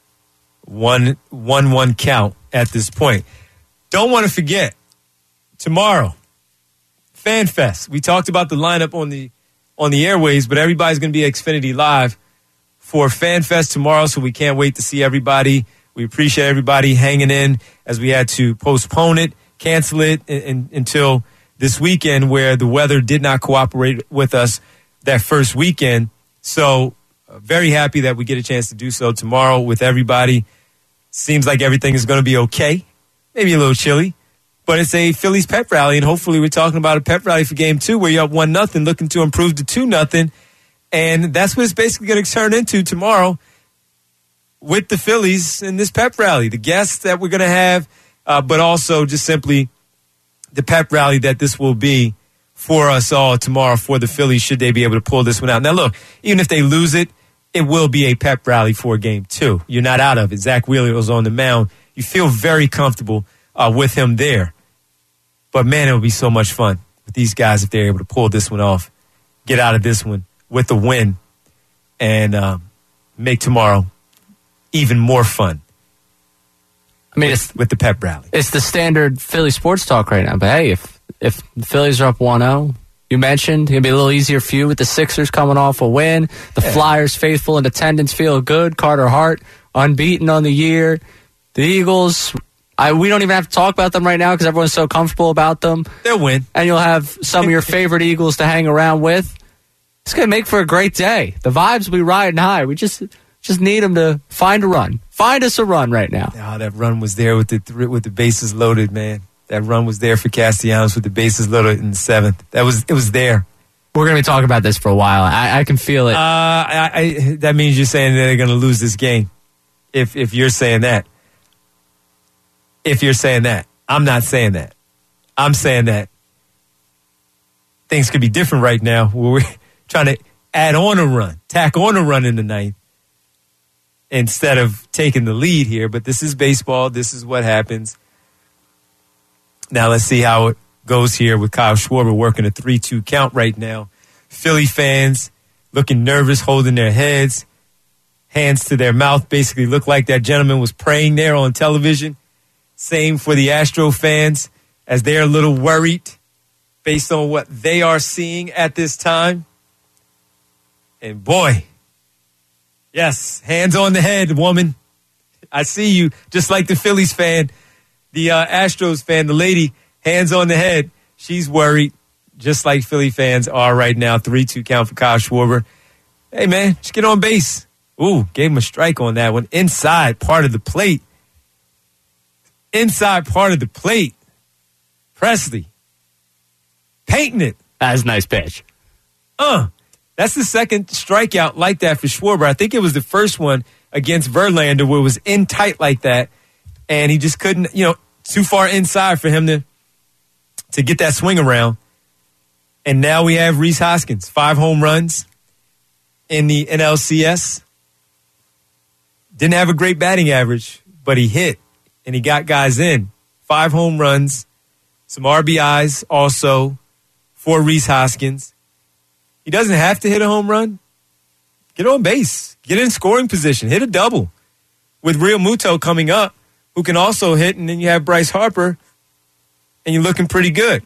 1-1 count at this point. Don't want to forget, tomorrow, Fan Fest. We talked about the lineup on the airways, but everybody's going to be at Xfinity Live for Fan Fest tomorrow, so we can't wait to see everybody. We appreciate everybody hanging in as we had to postpone it, cancel it until this weekend where the weather did not cooperate with us that first weekend. So very happy that we get a chance to do so tomorrow with everybody. Seems like everything is going to be okay. Maybe a little chilly. But it's a Phillies pep rally, and hopefully we're talking about a pep rally for Game 2 where you're up 1-0, looking to improve to 2-0. And that's what it's basically going to turn into tomorrow with the Phillies in this pep rally. The guests that we're going to have, but also just simply the pep rally that this will be for us all tomorrow for the Phillies, should they be able to pull this one out. Now, look, even if they lose it, it will be a pep rally for Game 2. You're not out of it. Zach Wheeler was on the mound. You feel very comfortable with him there. But, man, it would be so much fun with these guys if they're able to pull this one off, get out of this one with a win, and make tomorrow even more fun. I mean, with the pep rally. It's the standard Philly sports talk right now. But, hey, if the Phillies are up 1-0, you mentioned, it's going to be a little easier for you with the Sixers coming off a win. The Flyers, faithful in attendance, feel good. Carter Hart, unbeaten on the year. The Eagles, we don't even have to talk about them right now because everyone's so comfortable about them. They'll win. And you'll have some of your favorite Eagles to hang around with. It's going to make for a great day. The vibes will be riding high. We just need them to find a run. Find us a run right now. Oh, that run was there with the bases loaded, man. That run was there for Castellanos with the bases loaded in the 7th. It was there. We're going to be talking about this for a while. I can feel it. That means you're saying that they're going to lose this game. If you're saying that. If you're saying that. I'm not saying that. I'm saying that things could be different right now where we're trying to add on a run, tack on a run in the 9th instead of taking the lead here. But this is baseball. This is what happens. Now let's see how it goes here with Kyle Schwarber working a 3-2 count right now. Philly fans looking nervous, holding their heads, hands to their mouth, basically look like that gentleman was praying there on television. Same for the Astro fans as they're a little worried based on what they are seeing at this time. And boy, yes, hands on the head, woman. I see you, just like the Phillies fan. The Astros fan, the lady, hands on the head. She's worried, just like Philly fans are right now. 3-2 count for Kyle Schwarber. Hey, man, just get on base. Ooh, gave him a strike on that one. Inside part of the plate. Inside part of the plate. Presley. Painting it. That's a nice pitch. That's the second strikeout like that for Schwarber. I think it was the first one against Verlander where it was in tight like that. And he just couldn't, too far inside for him to get that swing around. And now we have Rhys Hoskins, 5 home runs in the NLCS. Didn't have a great batting average, but he hit and he got guys in. 5 home runs. Some RBIs also for Rhys Hoskins. He doesn't have to hit a home run. Get on base. Get in scoring position. Hit a double. With Real Muto coming up, who can also hit, and then you have Bryce Harper, and you're looking pretty good.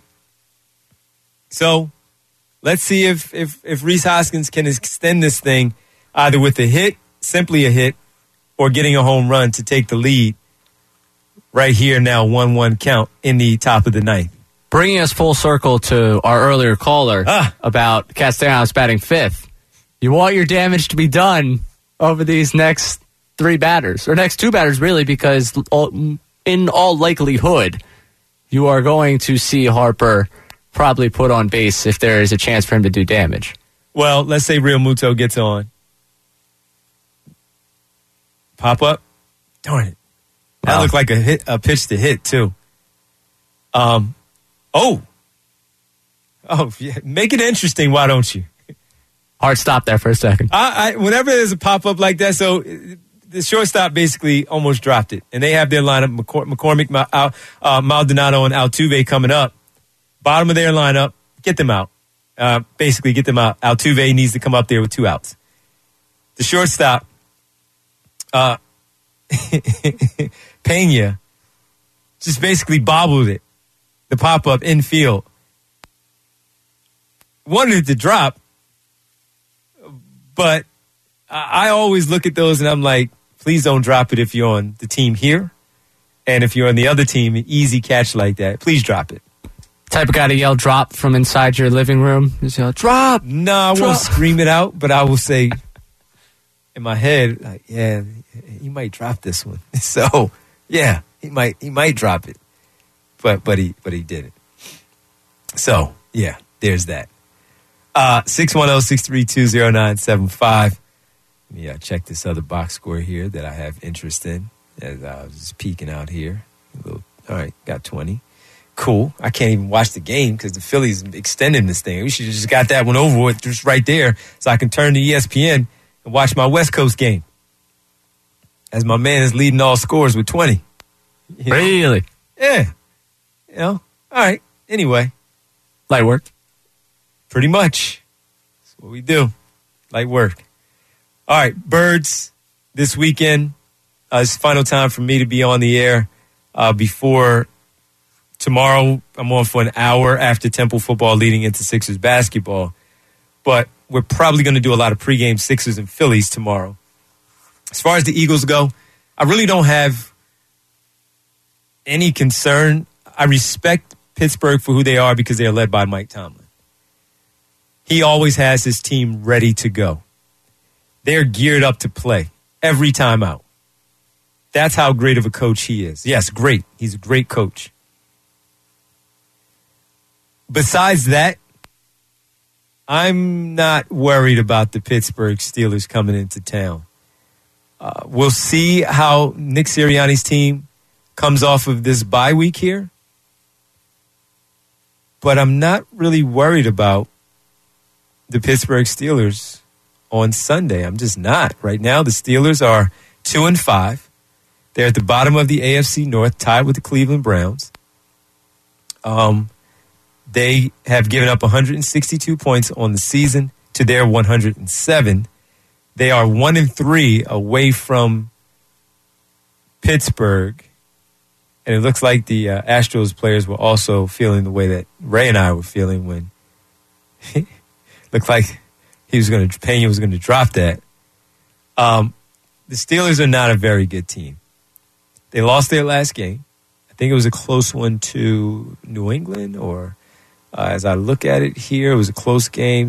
So let's see if Rhys Hoskins can extend this thing either with a hit, simply a hit, or getting a home run to take the lead right here now, 1-1 count in the top of the ninth. Bringing us full circle to our earlier caller about Castellanos batting fifth. You want your damage to be done over these next three batters, or next two batters, really, because in all likelihood, you are going to see Harper probably put on base if there is a chance for him to do damage. Well, let's say Real Muto gets on. Pop up. Darn it. That looked like a pitch to hit, too. Oh, yeah. Make it interesting, why don't you? Hard stop there for a second. Whenever there's a pop-up like that, so the shortstop basically almost dropped it. And they have their lineup, McCormick, Maldonado, and Altuve coming up. Bottom of their lineup, get them out. Basically, get them out. Altuve needs to come up there with 2 outs. The shortstop, Pena, just basically bobbled it. The pop-up infield. Wanted it to drop, but I always look at those and I'm like, please don't drop it if you're on the team here. And if you're on the other team, an easy catch like that, please drop it. Type of guy to yell drop from inside your living room? Just yell, drop! No, I won't scream it out, but I will say in my head, like, yeah, he might drop this one. So, yeah, he might drop it. But he didn't. So, yeah, there's that. 610-632-0975. Let me check this other box score here that I have interest in. As I was just peeking out here. All right, got 20. Cool. I can't even watch the game because the Phillies extending this thing. We should have just got that one over with just right there so I can turn to ESPN and watch my West Coast game. As my man is leading all scores with 20. Really? Yeah. All right. Anyway. Light work. Pretty much. That's what we do. Light work. All right. Birds this weekend. It's final time for me to be on the air before tomorrow. I'm on for an hour after Temple football leading into Sixers basketball. But we're probably going to do a lot of pregame Sixers and Phillies tomorrow. As far as the Eagles go, I really don't have any concern. I respect Pittsburgh for who they are because they are led by Mike Tomlin. He always has his team ready to go. They're geared up to play every time out. That's how great of a coach he is. Yes, great. He's a great coach. Besides that, I'm not worried about the Pittsburgh Steelers coming into town. We'll see how Nick Sirianni's team comes off of this bye week here. But I'm not really worried about the Pittsburgh Steelers on Sunday. I'm just not. Right now, the Steelers are 2-5. They're at the bottom of the AFC North, tied with the Cleveland Browns. They have given up 162 points on the season to their 107. They are 1-3 away from Pittsburgh. And it looks like the Astros players were also feeling the way that Ray and I were feeling when it looked like Pena was going to drop that. The Steelers are not a very good team. They lost their last game. I think it was a close one to New England, or as I look at it here, it was a close game,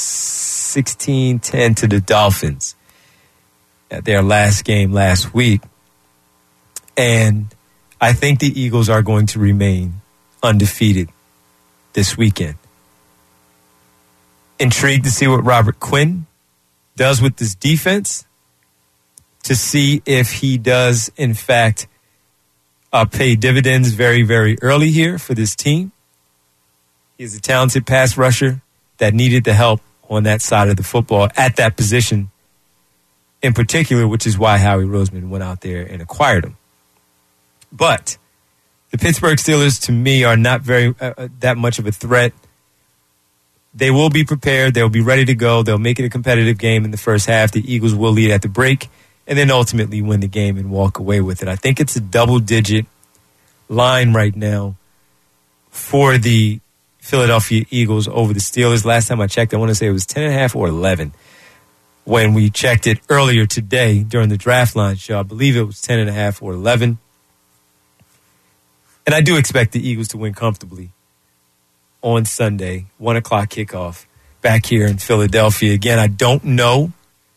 16-10 to the Dolphins at their last game last week. And I think the Eagles are going to remain undefeated this weekend. Intrigued to see what Robert Quinn does with this defense, to see if he does, in fact, pay dividends very, very early here for this team. He's a talented pass rusher that needed the help on that side of the football at that position in particular, which is why Howie Roseman went out there and acquired him. But The Pittsburgh Steelers, to me, are not very that much of a threat. They will be prepared. They'll be ready to go. They'll make it a competitive game in the first half. The Eagles will lead at the break and then ultimately win the game and walk away with it. I think it's a double-digit line right now for the Philadelphia Eagles over the Steelers. Last time I checked, I want to say it was 10.5 or 11. When we checked it earlier today during the Draft Line show, I believe it was 10.5 or 11. And I do expect the Eagles to win comfortably on Sunday, 1 o'clock kickoff back here in Philadelphia. Again, I don't know.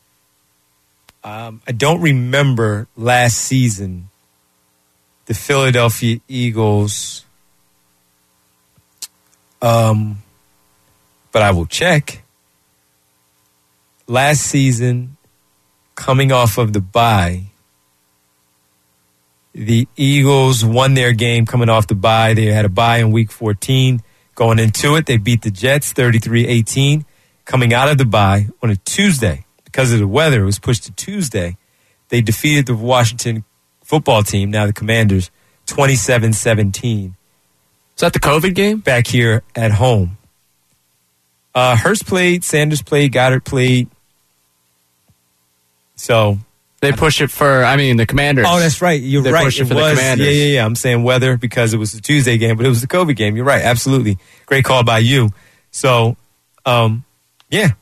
I don't remember last season the Philadelphia Eagles, but I will check. Last season, coming off of the bye, the Eagles won their game coming off the bye. They had a bye in Week 14. Going into it, they beat the Jets 33-18. Coming out of the bye on a Tuesday, because of the weather, it was pushed to Tuesday. They defeated the Washington football team, now the Commanders, 27-17. Is that the COVID game? Back here at home. Hurst played, Sanders played, Goddard played. So they push it for, the Commanders. Oh, that's right. You're they right. Push it for was, the Commanders. Yeah. I'm saying weather because it was the Tuesday game, but it was the COVID game. You're right. Absolutely. Great call by you. So, Nick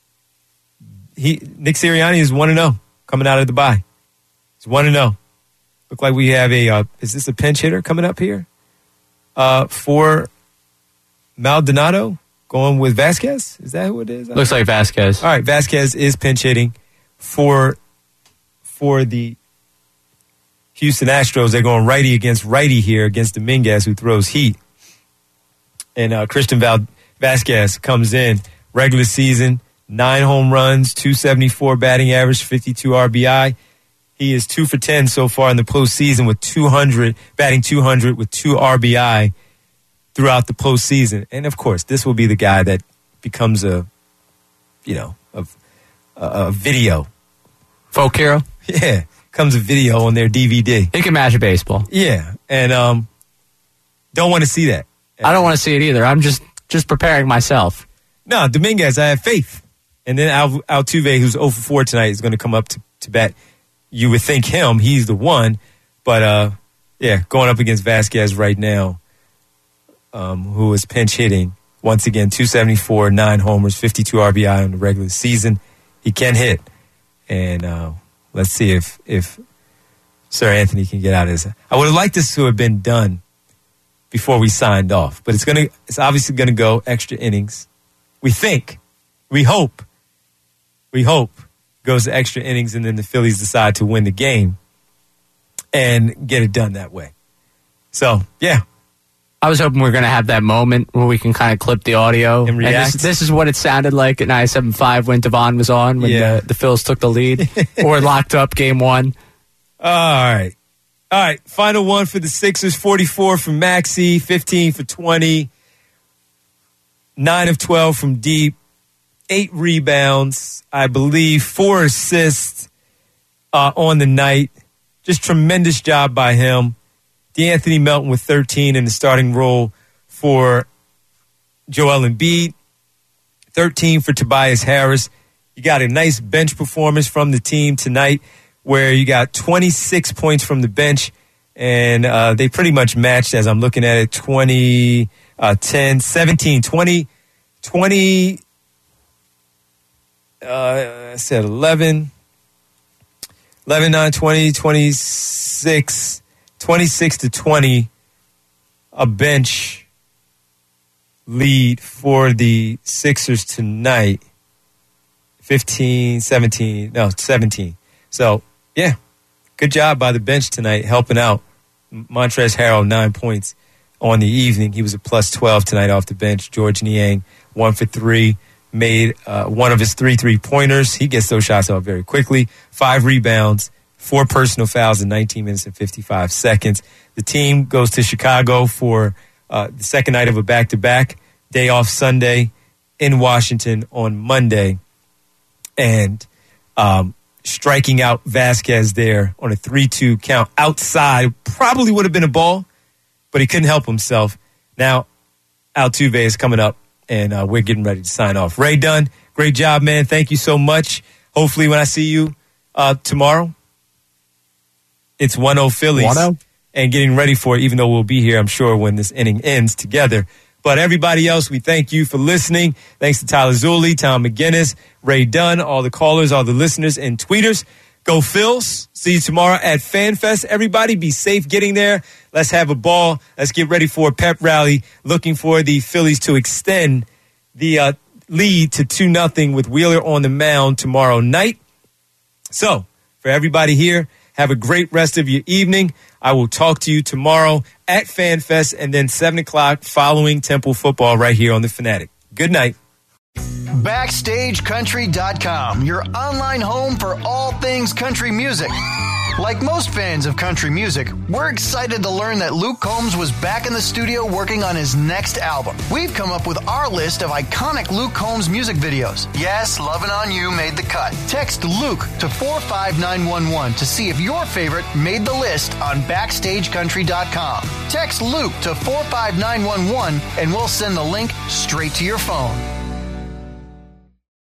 Sirianni is 1-0 coming out of the bye. He's 1-0. Look like we have is this a pinch hitter coming up here? For Maldonado going with Vasquez? Is that who it is? Looks like Vasquez. All right, Vasquez is pinch hitting for the Houston Astros. They're going righty against righty here against Dominguez, who throws heat. And Christian Vasquez comes in regular season, 9 home runs, 274 batting average, 52 RBI. He is 2 for 10 so far in the postseason with batting 200 with 2 RBI throughout the postseason. And of course, this will be the guy that becomes a video. Folk hero? Yeah, comes a video on their DVD. He can match a baseball. Yeah, and don't want to see that. I don't want to see it either. I'm just preparing myself. No, Dominguez, I have faith. And then Altuve, who's 0 for 4 tonight, is going to come up to bat. You would think him, he's the one. But, going up against Vasquez right now, who is pinch hitting. Once again, 274, 9 homers, 52 RBI in the regular season. He can hit. And let's see if Sir Anthony can get out of this. I would have liked this to have been done before we signed off. But it's obviously going to go extra innings. We hope goes to extra innings, and then the Phillies decide to win the game and get it done that way. So, yeah. I was hoping we were going to have that moment where we can kind of clip the audio. And react. And this is what it sounded like at 97.5 when Devon was on, when the Phils took the lead or locked up game 1. All right. Final one for the Sixers, 44 from Maxey, 15 for 20, 9 of 12 from deep, 8 rebounds, I believe, 4 assists on the night. Just tremendous job by him. DeAnthony Melton with 13 in the starting role for Joel Embiid. 13 for Tobias Harris. You got a nice bench performance from the team tonight where you got 26 points from the bench, and they pretty much matched as I'm looking at it, 20, 10, 17, 20, I said 11, 9, 20, 26, 26 to 20, a bench lead for the Sixers tonight. 17. So, yeah, good job by the bench tonight helping out. Montrezl Harrell, 9 points on the evening. He was a plus 12 tonight off the bench. George Niang, 1 for 3, made one of his 3 3-pointers. He gets those shots out very quickly. 5 rebounds, 4 personal fouls in 19 minutes and 55 seconds. The team goes to Chicago for the second night of a back-to-back. Day off Sunday in Washington on Monday. And striking out Vasquez there on a 3-2 count outside probably would have been a ball, but he couldn't help himself. Now, Altuve is coming up, and we're getting ready to sign off. Ray Dunn, great job, man. Thank you so much. Hopefully when I see you tomorrow, it's 1-0 Phillies. 1-0? And getting ready for it, even though we'll be here, I'm sure, when this inning ends together. But everybody else, we thank you for listening. Thanks to Tyler Zulli, Tom McGinnis, Ray Dunn, all the callers, all the listeners and tweeters. Go Phils. See you tomorrow at FanFest. Everybody be safe getting there. Let's have a ball. Let's get ready for a pep rally. Looking for the Phillies to extend the lead to 2-0 with Wheeler on the mound tomorrow night. So, for everybody here, have a great rest of your evening. I will talk to you tomorrow at FanFest and then 7 o'clock following Temple football right here on The Fanatic. Good night. BackstageCountry.com, your online home for all things country music. Like most fans of country music, we're excited to learn that Luke Combs was back in the studio working on his next album. We've come up with our list of iconic Luke Combs music videos. Yes, Lovin' On You made the cut. Text Luke to 45911 to see if your favorite made the list on BackstageCountry.com. Text Luke to 45911 and we'll send the link straight to your phone.